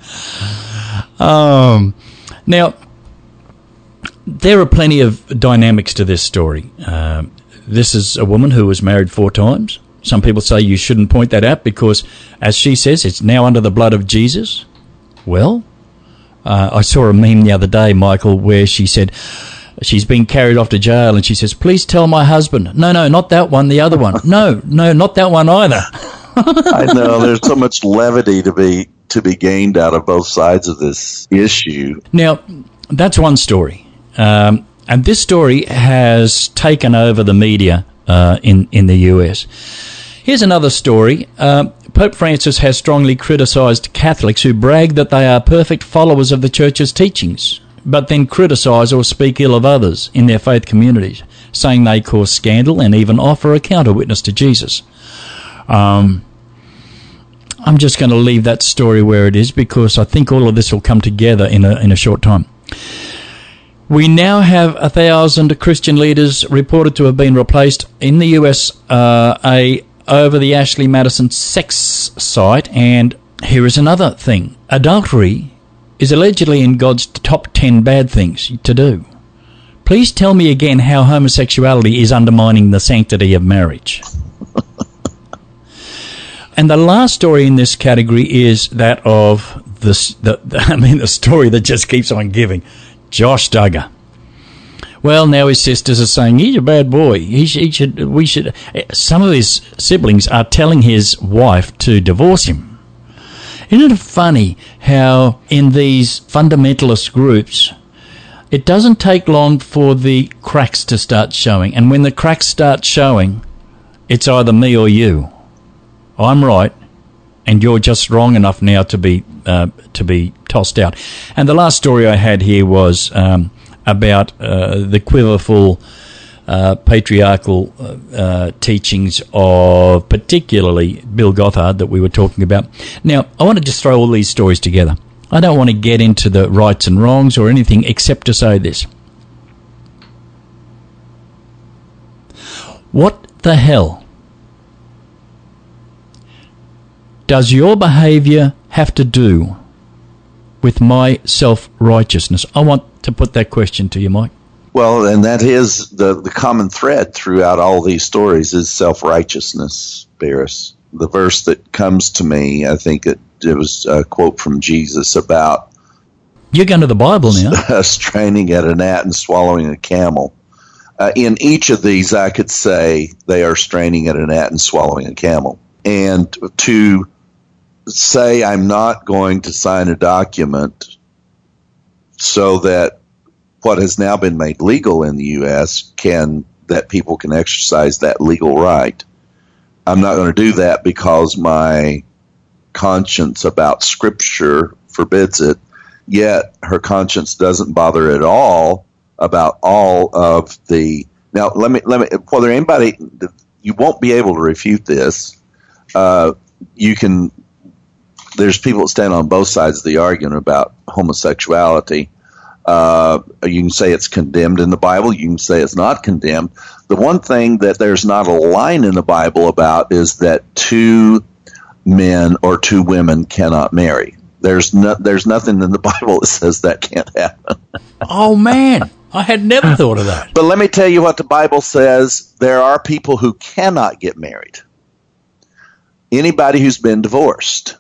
Now, there are plenty of dynamics to this story. This is a woman who was married 4 times. Some people say you shouldn't point that out because, as she says, it's now under the blood of Jesus. Well, I saw a meme the other day, Michael, where she said she's been carried off to jail, and she says, "Please tell my husband." No, not that one, the other one. No, not that one either. I know, there's so much levity to be gained out of both sides of this issue. Now, that's one story. And this story has taken over the media in the US. Here's another story. Pope Francis has strongly criticised Catholics who brag that they are perfect followers of the Church's teachings, but then criticise or speak ill of others in their faith communities, saying they cause scandal and even offer a counter-witness to Jesus. I'm just going to leave that story where it is, because I think all of this will come together in a short time. We now have 1,000 Christian leaders reported to have been replaced in the US over the Ashley Madison sex site. And here is another thing. Adultery is allegedly in God's top 10 bad things to do. Please tell me again how homosexuality is undermining the sanctity of marriage. And the last story in this category is that of the story that just keeps on giving. Josh Duggar. Well, now his sisters are saying he's a bad boy. We should. Some of his siblings are telling his wife to divorce him. Isn't it funny how in these fundamentalist groups, it doesn't take long for the cracks to start showing, and when the cracks start showing, it's either me or you. I'm right, and you're just wrong enough now to be tossed out. And the last story I had here was about the quiverful patriarchal teachings of particularly Bill Gothard that we were talking about. Now, I want to just throw all these stories together. I don't want to get into the rights and wrongs or anything except to say this. What the hell does your behaviour have to do with my self-righteousness? I want to put that question to you, Mike. Well, and that is the common thread throughout all these stories is self-righteousness, Barris. The verse that comes to me, I think it was a quote from Jesus about... You're going to the Bible now. Straining at a gnat and swallowing a camel. In each of these, I could say they are straining at a gnat and swallowing a camel. And to say I'm not going to sign a document so that what has now been made legal in the U.S. that people can exercise that legal right. I'm not going to do that because my conscience about Scripture forbids it. Yet her conscience doesn't bother at all about all of the. Now, let me. Whether anybody, you won't be able to refute this. You can. There's people that stand on both sides of the argument about homosexuality. You can say it's condemned in the Bible. You can say it's not condemned. The one thing that there's not a line in the Bible about is that two men or two women cannot marry. There's nothing in the Bible that says that can't happen. Oh, man. I had never thought of that. But let me tell you what the Bible says. There are people who cannot get married. Anybody who's been divorced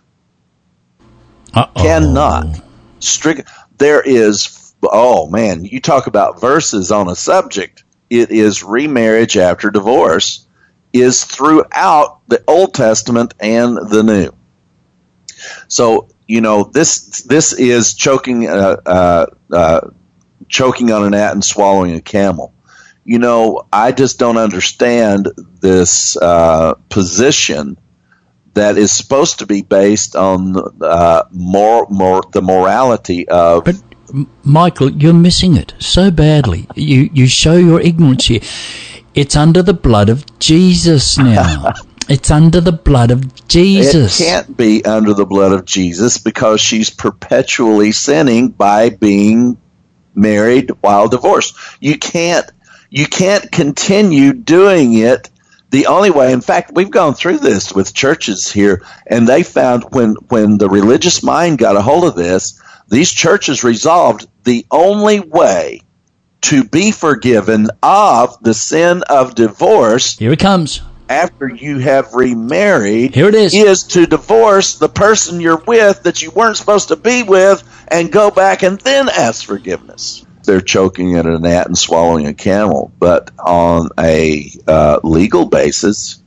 cannot. There is, oh, man, you talk about verses on a subject. It is remarriage after divorce is throughout the Old Testament and the New. So, you know, this is choking on a gnat and swallowing a camel. You know, I just don't understand this position that is supposed to be based on the morality of. But Michael, you're missing it so badly. You show your ignorance here. It's under the blood of Jesus now. It's under the blood of Jesus. It can't be under the blood of Jesus because she's perpetually sinning by being married while divorced. You can't continue doing it the only way. In fact, we've gone through this with churches here, and they found when the religious mind got a hold of this, these churches resolved the only way to be forgiven of the sin of divorce. Here it comes. After you have remarried, here it is to divorce the person you're with that you weren't supposed to be with and go back and then ask forgiveness. They're choking at a gnat and swallowing a camel. But on a legal basis,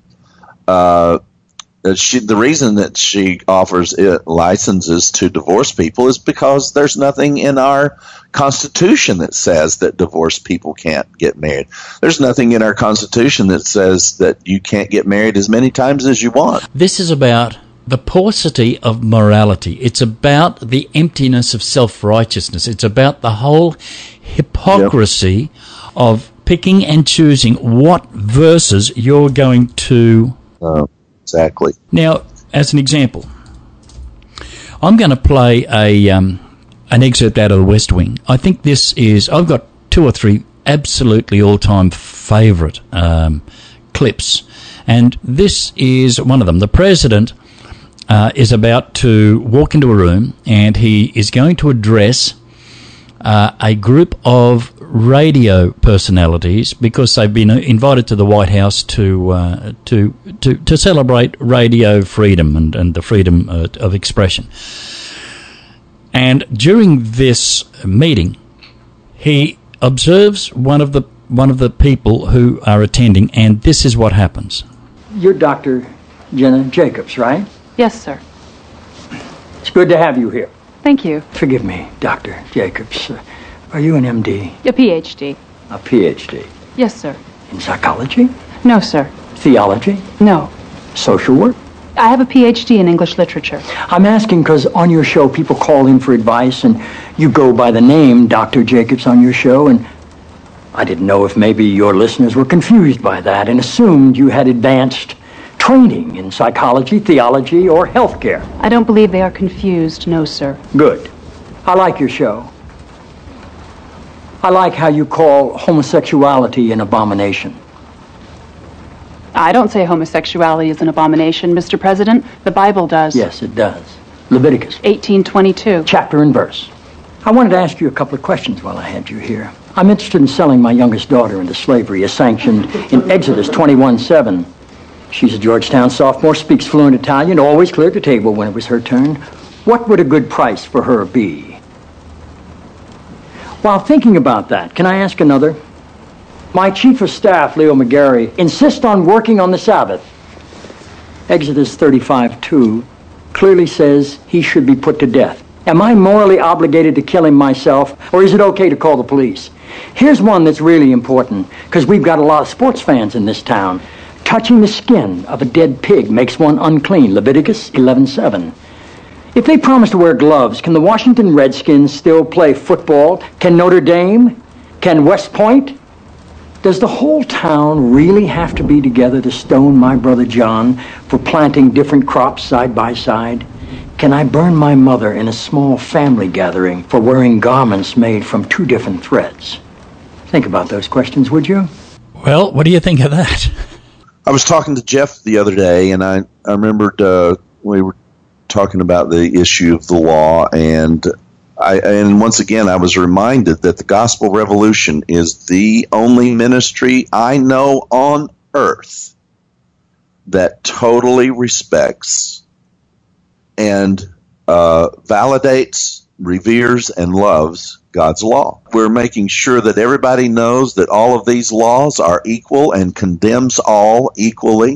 the reason that she offers licenses to divorce people is because there's nothing in our Constitution that says that divorced people can't get married. There's nothing in our Constitution that says that you can't get married as many times as you want. This is about the paucity of morality. It's about the emptiness of self-righteousness. It's about the whole hypocrisy of picking and choosing what verses you're going to... Exactly. Now, as an example, I'm going to play an excerpt out of The West Wing. I think this is... I've got 2 or 3 absolutely all-time favourite clips, and this is one of them. The president is about to walk into a room, and he is going to address a group of radio personalities because they've been invited to the White House to celebrate radio freedom and the freedom of expression. And during this meeting, he observes one of the people who are attending, and this is what happens. You're Dr. Jenna Jacobs, right? Yes, sir. It's good to have you here. Thank you. Forgive me, Dr. Jacobs. Are you an MD? A PhD. A PhD? Yes, sir. In psychology? No, sir. Theology? No. Social work? I have a PhD in English literature. I'm asking because on your show people call in for advice and you go by the name Dr. Jacobs on your show, and I didn't know if maybe your listeners were confused by that and assumed you had advanced training in psychology, theology, or healthcare. I don't believe they are confused, no, sir. Good. I like your show. I like how you call homosexuality an abomination. I don't say homosexuality is an abomination, Mr. President. The Bible does. Yes, it does. Leviticus 18:22. Chapter and verse. I wanted to ask you a couple of questions while I had you here. I'm interested in selling my youngest daughter into slavery, as sanctioned in Exodus 21:7. She's a Georgetown sophomore, speaks fluent Italian, always cleared the table when it was her turn. What would a good price for her be? While thinking about that, can I ask another? My chief of staff, Leo McGarry, insists on working on the Sabbath. Exodus 35:2 clearly says he should be put to death. Am I morally obligated to kill him myself, or is it okay to call the police? Here's one that's really important, because we've got a lot of sports fans in this town. Touching the skin of a dead pig makes one unclean, Leviticus 11:7. If they promise to wear gloves, can the Washington Redskins still play football? Can Notre Dame? Can West Point? Does the whole town really have to be together to stone my brother John for planting different crops side by side? Can I burn my mother in a small family gathering for wearing garments made from two different threads? Think about those questions, would you? Well, what do you think of that? I was talking to Jeff the other day, and I remembered we were talking about the issue of the law, and once again I was reminded that the Gospel Revolution is the only ministry I know on earth that totally respects and validates, reveres, and loves God's law. We're making sure that everybody knows that all of these laws are equal and condemns all equally,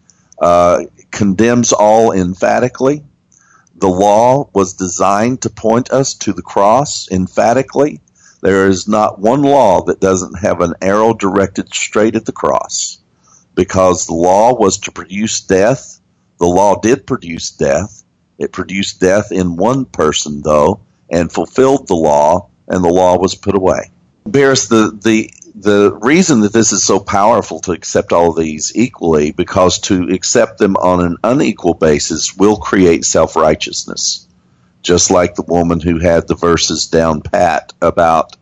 condemns all emphatically. The law was designed to point us to the cross emphatically. There is not one law that doesn't have an arrow directed straight at the cross, because the law was to produce death. The law did produce death. It produced death in one person, though, and fulfilled the law, and the law was put away. Bears, the reason that this is so powerful to accept all of these equally, because to accept them on an unequal basis will create self-righteousness. Just like the woman who had the verses down pat about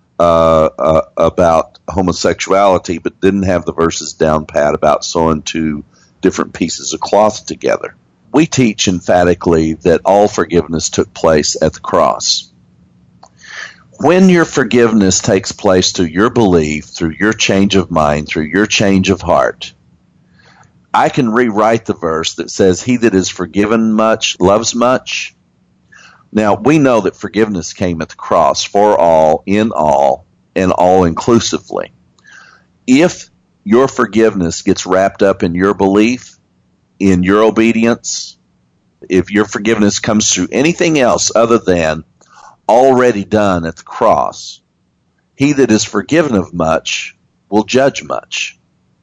homosexuality, but didn't have the verses down pat about sewing two different pieces of cloth together. We teach emphatically that all forgiveness took place at the cross. When your forgiveness takes place through your belief, through your change of mind, through your change of heart, I can rewrite the verse that says, "He that is forgiven much loves much." Now, we know that forgiveness came at the cross for all, in all, and all inclusively. If your forgiveness gets wrapped up in your belief, in your obedience, if your forgiveness comes through anything else other than already done at the cross, he that is forgiven of much will judge much.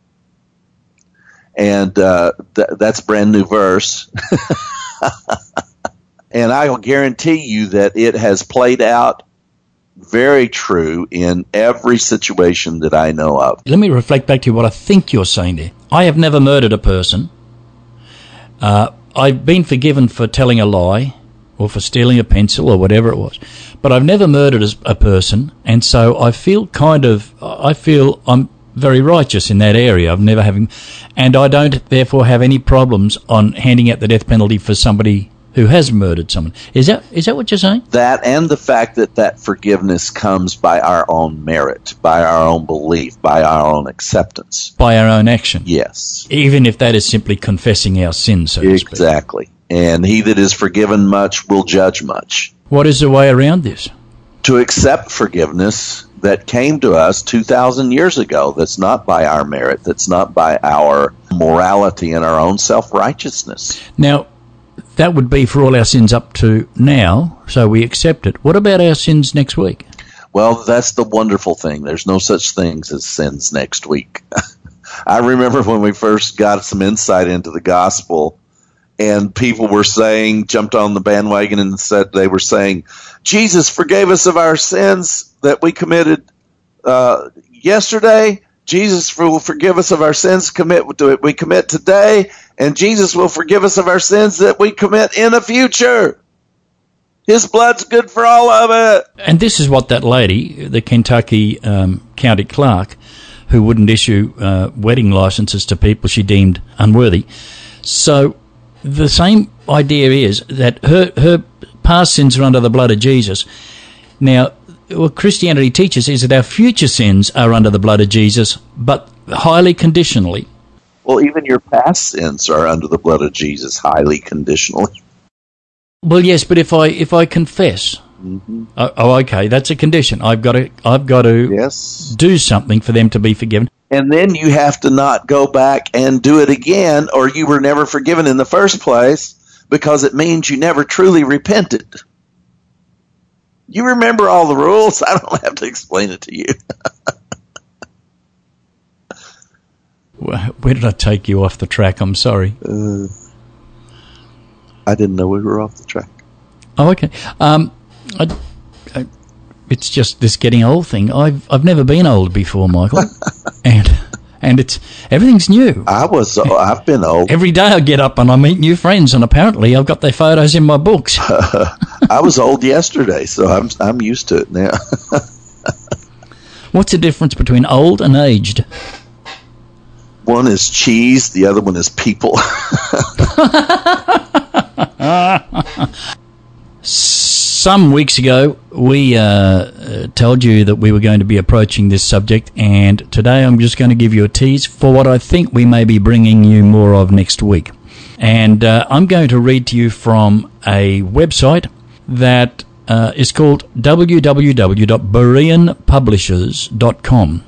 And that's a brand new verse. And I will guarantee you that it has played out very true in every situation that I know of. Let me reflect back to what I think you're saying there. I have never murdered a person. I've been forgiven for telling a lie or for stealing a pencil or whatever it was. But I've never murdered a person, and so I feel I'm very righteous in that area. And I don't therefore have any problems on handing out the death penalty for somebody who has murdered someone. Is that what you're saying? That, and the fact that forgiveness comes by our own merit, by our own belief, by our own acceptance. By our own action. Yes. Even if that is simply confessing our sins, so to speak. Exactly. And he that is forgiven much will judge much. What is the way around this? To accept forgiveness that came to us 2,000 years ago, that's not by our merit, that's not by our morality and our own self-righteousness. Now, that would be for all our sins up to now, so we accept it. What about our sins next week? Well, that's the wonderful thing. There's no such things as sins next week. I remember when we first got some insight into the gospel, and people were saying, jumped on the bandwagon and said, they were saying, Jesus forgave us of our sins that we committed yesterday. Jesus will forgive us of our sins we commit today, and Jesus will forgive us of our sins that we commit in the future. His blood's good for all of it. And this is what that lady, the Kentucky county clerk, who wouldn't issue wedding licenses to people she deemed unworthy. So the same idea is that her past sins are under the blood of Jesus. Now, what Christianity teaches is that our future sins are under the blood of Jesus, but highly conditionally. Well, even your past sins are under the blood of Jesus, highly conditionally. Well, yes, but if I confess, okay, that's a condition. I've got to Yes. do something for them to be forgiven. And then you have to not go back and do it again, or you were never forgiven in the first place, because it means you never truly repented. You remember all the rules? I don't have to explain it to you. Where did I take you off the track? I'm sorry. I didn't know we were off the track. Oh, okay. It's just this getting old thing. I've never been old before, Michael, and it's everything's new. I've been old. Every day I get up and I meet new friends, and apparently I've got their photos in my books. I was old yesterday, so I'm used to it now. What's the difference between old and aged? One is cheese, the other one is people. Some weeks ago, we told you that we were going to be approaching this subject, and today I'm just going to give you a tease for what I think we may be bringing you more of next week. And I'm going to read to you from a website that is called www.bereanpublishers.com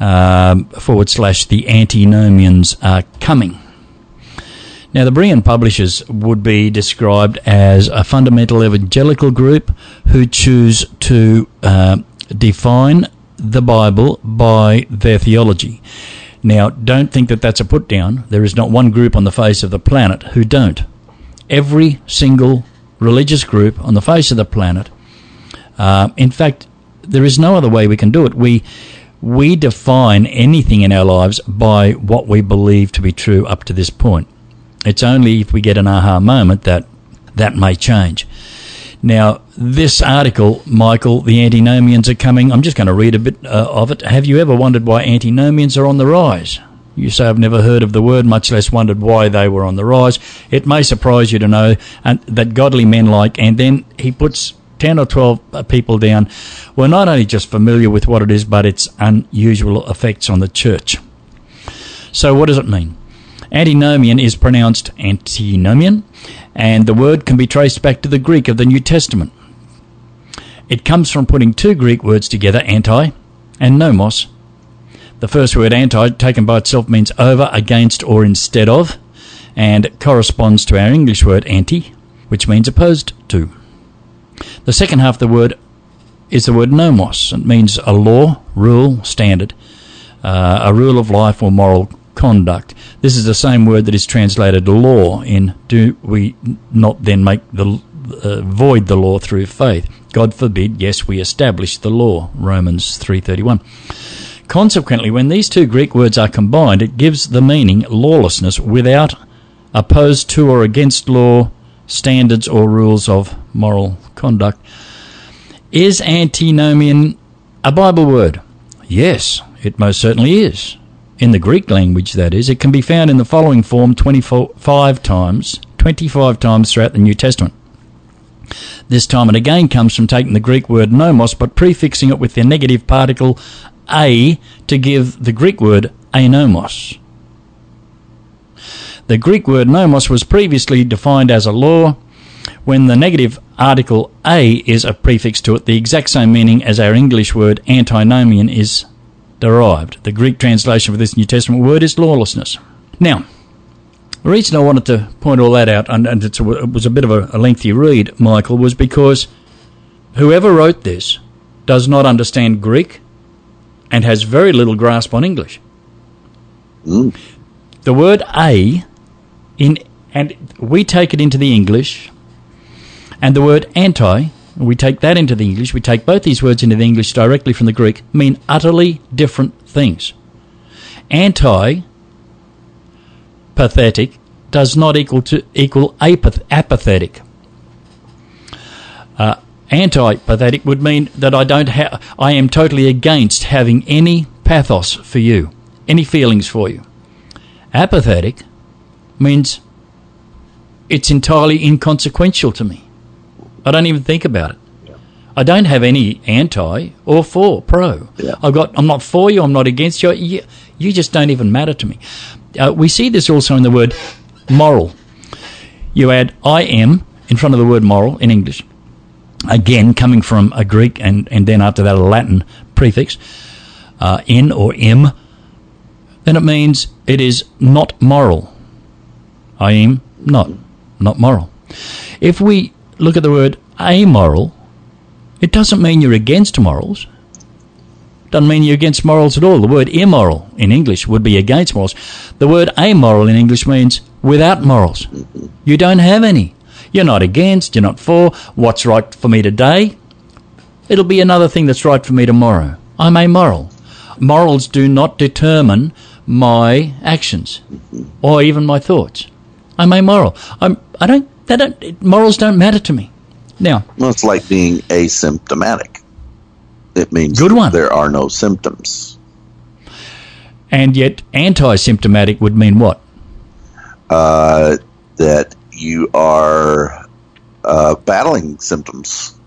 / the antinomians are coming. Now, the Berean Publishers would be described as a fundamental evangelical group who choose to define the Bible by their theology. Now, don't think that that's a put down. There is not one group on the face of the planet who don't. Every single religious group on the face of the planet, in fact, there is no other way we can do it. We define anything in our lives by what we believe to be true up to this point. It's only if we get an aha moment that may change. Now, this article, Michael, the antinomians are coming. I'm just going to read a bit of it. Have you ever wondered why antinomians are on the rise? You say, I've never heard of the word, much less wondered why they were on the rise. It may surprise you to know that godly men like, and then he puts 10 or 12 people down, were not only just familiar with what it is, but its unusual effects on the church. So what does it mean? Antinomian is pronounced antinomian, and the word can be traced back to the Greek of the New Testament. It comes from putting two Greek words together, anti and nomos. The first word, anti, taken by itself means over, against, or instead of, and corresponds to our English word anti, which means opposed to. The second half of the word is the word nomos. It means a law, rule, standard, a rule of life or moral conduct. This is the same word that is translated law in do we not then make the void the law through faith. God forbid, yes, we establish the law, Romans 3:31. Consequently, when these two Greek words are combined, it gives the meaning lawlessness without opposed to or against law, standards or rules of moral conduct. Is antinomian a Bible word? Yes, it most certainly is. In the Greek language, that is. It can be found in the following form 25 times throughout the New Testament. This time and again comes from taking the Greek word nomos but prefixing it with the negative particle a to give the Greek word anomos. The Greek word nomos was previously defined as a law. When the negative article a is a prefix to it, the exact same meaning as our English word antinomian is derived. The Greek translation for this New Testament word is lawlessness. Now, the reason I wanted to point all that out, and it was a bit of a lengthy read, Michael, was because whoever wrote this does not understand Greek and has very little grasp on English. The word a, and we take it into the English, and the word anti, we take that into the English, we take both these words into the English directly from the Greek, mean utterly different things. Anti-pathetic does not equal apathetic. Anti-pathetic would mean that I am totally against having any pathos for you, any feelings for you. Apathetic means it's entirely inconsequential to me. I don't even think about it. I don't have any anti or for, pro. Yeah. I'm not for you, I'm not against you. You just don't even matter to me. We see this also in the word moral. You add I am in front of the word moral in English. Again, coming from a Greek and then after that a Latin prefix, in or im, then it means it is not moral. I am not moral. If we look at the word amoral, it doesn't mean you're against morals. Doesn't mean you're against morals at all. The word immoral in English would be against morals. The word amoral in English means without morals. You don't have any. You're not against, you're not for. What's right for me today, it'll be another thing that's right for me tomorrow. I'm amoral. Morals do not determine my actions or even my thoughts. I'm amoral. Morals don't matter to me. Now, well, it's like being asymptomatic. It means good one. There are no symptoms. And yet, anti-symptomatic would mean what? That you are battling symptoms.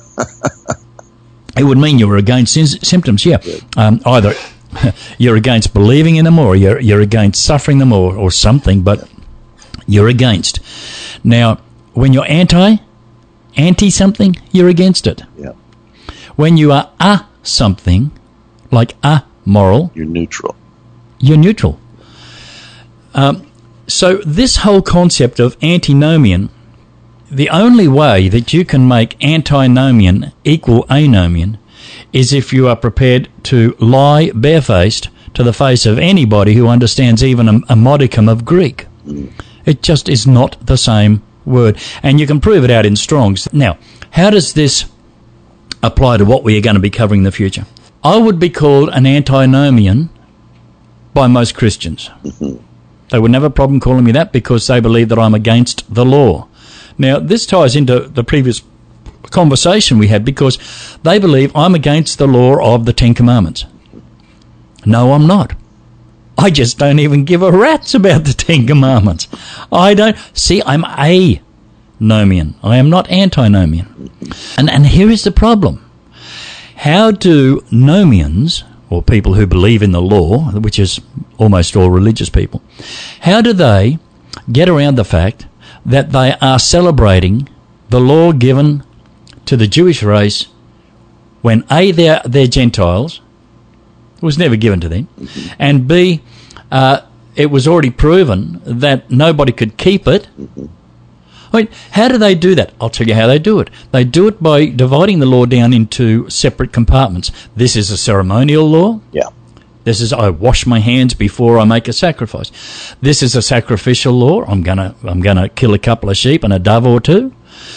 It would mean you were against symptoms, yeah. Either you're against believing in them or you're against suffering them or something, but you're against. Now, when you're anti-something, you're against it. Yeah. When you are something, like moral, you're neutral. You're neutral. So this whole concept of antinomian, the only way that you can make antinomian equal anomian is if you are prepared to lie barefaced to the face of anybody who understands even a modicum of Greek. It just is not the same word. And you can prove it out in Strong's. Now, how does this apply to what we are going to be covering in the future? I would be called an antinomian by most Christians. They would never have a problem calling me that because they believe that I'm against the law. Now, this ties into the previous conversation we had because they believe I'm against the law of the Ten Commandments. No, I'm not. I just don't even give a rat's about the Ten Commandments. I don't. See, I'm anomian. I am not antinomian. And here is the problem. How do nomians, or people who believe in the law, which is almost all religious people, how do they get around the fact that they are celebrating the law given to the Jewish race when A, they're Gentiles, it was never given to them, and B, it was already proven that nobody could keep it. I mean, how do they do that? I'll tell you how they do it. They do it by dividing the law down into separate compartments. This is a ceremonial law. Yeah. This is I wash my hands before I make a sacrifice. This is a sacrificial law. I'm gonna kill a couple of sheep and a dove or two.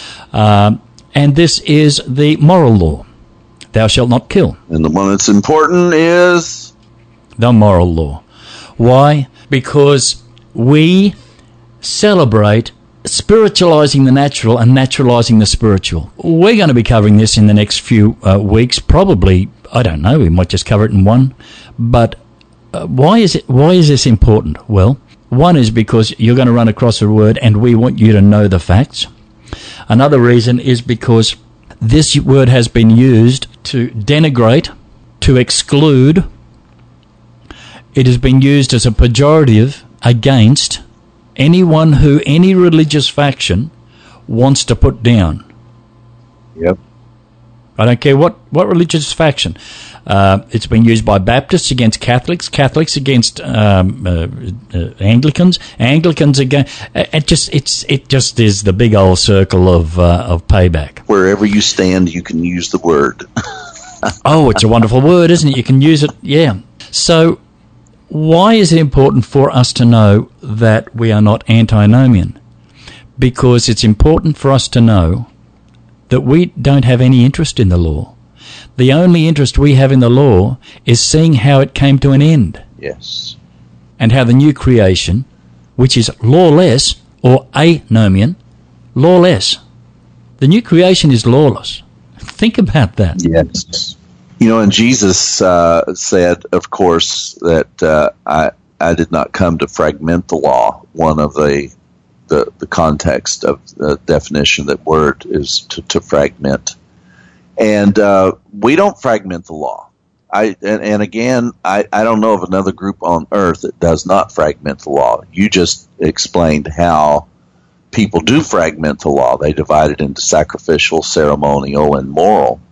And this is the moral law. Thou shalt not kill. And the one that's important is the moral law. Why? Because we celebrate spiritualizing the natural and naturalizing the spiritual. We're going to be covering this in the next few weeks. Probably, I don't know, we might just cover it in one. But why is this important? Well, one is because you're going to run across a word and we want you to know the facts. Another reason is because this word has been used to denigrate, to exclude. It has been used as a pejorative against anyone who any religious faction wants to put down. Yep. I don't care what religious faction. It's been used by Baptists against Catholics, Catholics against Anglicans, Anglicans against. It just is the big old circle of payback. Wherever you stand, you can use the word. Oh, it's a wonderful word, isn't it? You can use it. Yeah. So, why is it important for us to know that we are not antinomian? Because it's important for us to know that we don't have any interest in the law. The only interest we have in the law is seeing how it came to an end. Yes. And how the new creation, which is lawless, or anomian, lawless. The new creation is lawless. Think about that. Yes. You know, and Jesus said, of course, that I did not come to fragment the law. One of the context of the definition of that word is to fragment. And we don't fragment the law. Again, I don't know of another group on earth that does not fragment the law. You just explained how people do fragment the law. They divide it into sacrificial, ceremonial, and moral.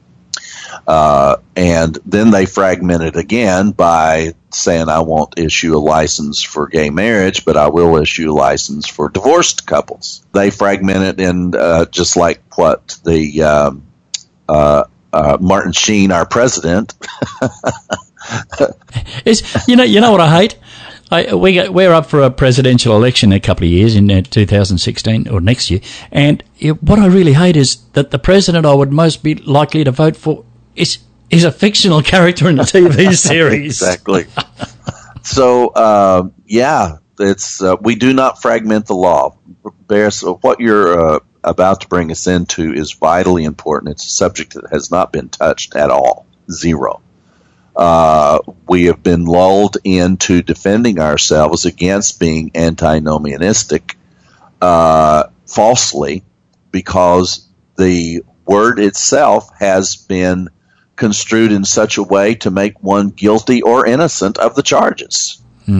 And then they fragment it again by saying, I won't issue a license for gay marriage, but I will issue a license for divorced couples. They fragment it in just like what the Martin Sheen, our president. You know what I hate? We're up for a presidential election in a couple of years, in 2016 or next year, and what I really hate is that the president I would most be likely to vote for is a fictional character in a TV series. Exactly. So, it's we do not fragment the law. Barris, what you're about to bring us into is vitally important. It's a subject that has not been touched at all. Zero. We have been lulled into defending ourselves against being antinomianistic falsely, because the word itself has been construed in such a way to make one guilty or innocent of the charges.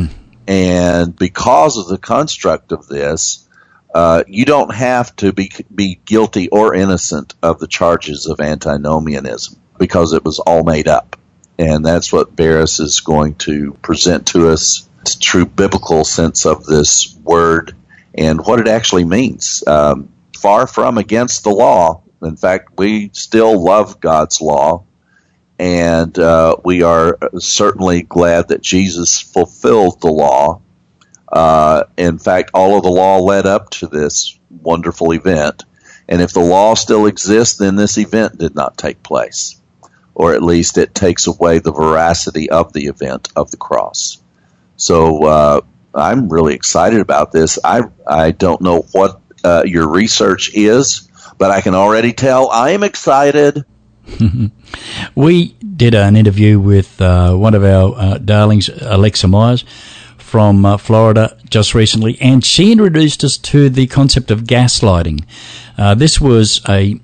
And because of the construct of this, you don't have to be guilty or innocent of the charges of antinomianism, because it was all made up. And that's what Barris is going to present to us, the true biblical sense of this word and what it actually means. Far from against the law. In fact, we still love God's law, and we are certainly glad that Jesus fulfilled the law. In fact, all of the law led up to this wonderful event. And if the law still exists, then this event did not take place. Or at least it takes away the veracity of the event of the cross. So I'm really excited about this. I don't know what your research is, but I can already tell I am excited. We did an interview with one of our darlings, Alexa Myers, from Florida just recently, and she introduced us to the concept of gaslighting. This was an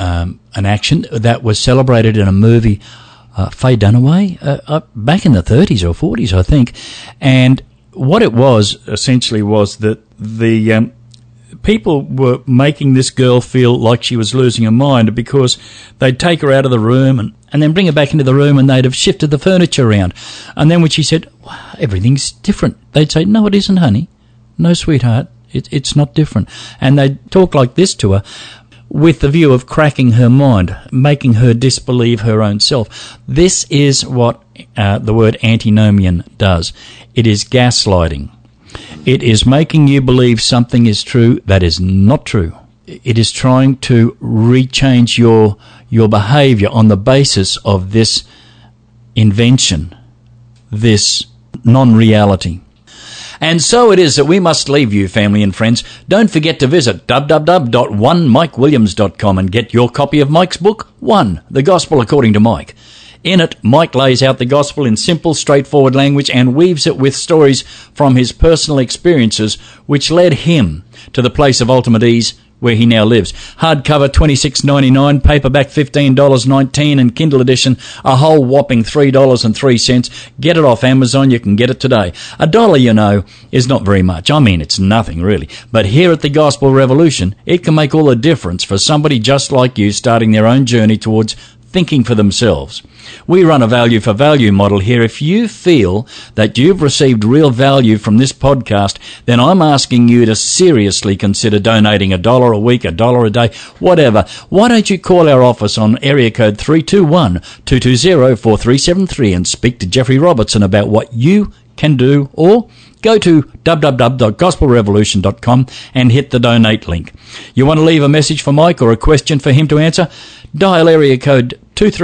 action that was celebrated in a movie, Faye Dunaway, back in the 30s or 40s, I think. And what it was essentially was that the people were making this girl feel like she was losing her mind, because they'd take her out of the room and then bring her back into the room, and they'd have shifted the furniture around. And then when she said, wow, everything's different, they'd say, no, it isn't, honey. No, sweetheart, it's not different. And they'd talk like this to her, with the view of cracking her mind, making her disbelieve her own self. This is what the word antinomian does. It is gaslighting. It is making you believe something is true that is not true. It is trying to rechange your behavior on the basis of this invention, this non-reality. And so it is that we must leave you, family and friends. Don't forget to visit www.onemikewilliams.com and get your copy of Mike's book, One, The Gospel According to Mike. In it, Mike lays out the gospel in simple, straightforward language and weaves it with stories from his personal experiences, which led him to the place of ultimate ease where he now lives. Hardcover $26.99, paperback $15.19, and Kindle edition a whole whopping $3.03. Get it off Amazon. You can get it today. $1, you know, is not very much. I mean, it's nothing really. But here at the Gospel Revolution, it can make all the difference for somebody just like you starting their own journey towards thinking for themselves. We run a value for value model here. If you feel that you've received real value from this podcast, then I'm asking you to seriously consider donating $1 a week, $1 a day, whatever. Why don't you call our office on area code 321-220-4373 and speak to Jeffrey Robertson about what you can do, or go to www.gospelrevolution.com and hit the donate link. You want to leave a message for Mike or a question for him to answer? Dial area code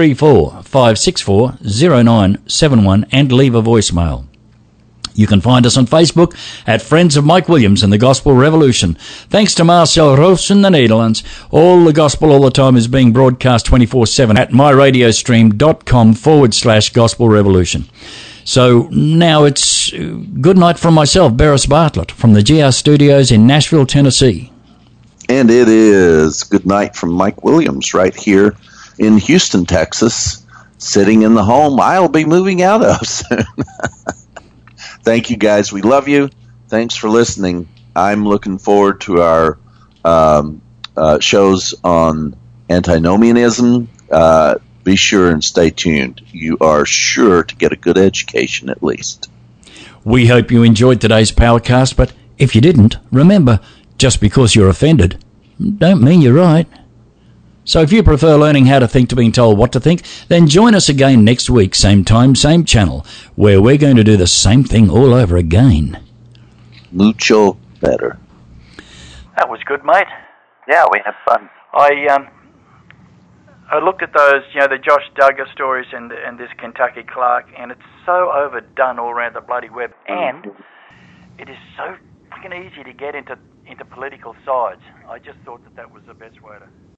234-564-0971 and leave a voicemail. You can find us on Facebook at Friends of Mike Williams and the Gospel Revolution. Thanks to Marcel Roos in the Netherlands. All the gospel all the time is being broadcast 24/7 at myradiostream.com/Gospel Revolution. So now it's good night from myself, Barris Bartlett, from the GR Studios in Nashville, Tennessee. And it is good night from Mike Williams right here in Houston, Texas, sitting in the home I'll be moving out of soon. Thank you, guys. We love you. Thanks for listening. I'm looking forward to our shows on antinomianism. Be sure and stay tuned. You are sure to get a good education, at least. We hope you enjoyed today's Powercast, but if you didn't, remember, just because you're offended, don't mean you're right. So if you prefer learning how to think to being told what to think, then join us again next week, same time, same channel, where we're going to do the same thing all over again. Mucho better. That was good, mate. Yeah, we had fun. I looked at those, the Josh Duggar stories and this Kentucky Clark, and it's so overdone all around the bloody web. And it is so fucking easy to get into political sides. I just thought that was the best way to...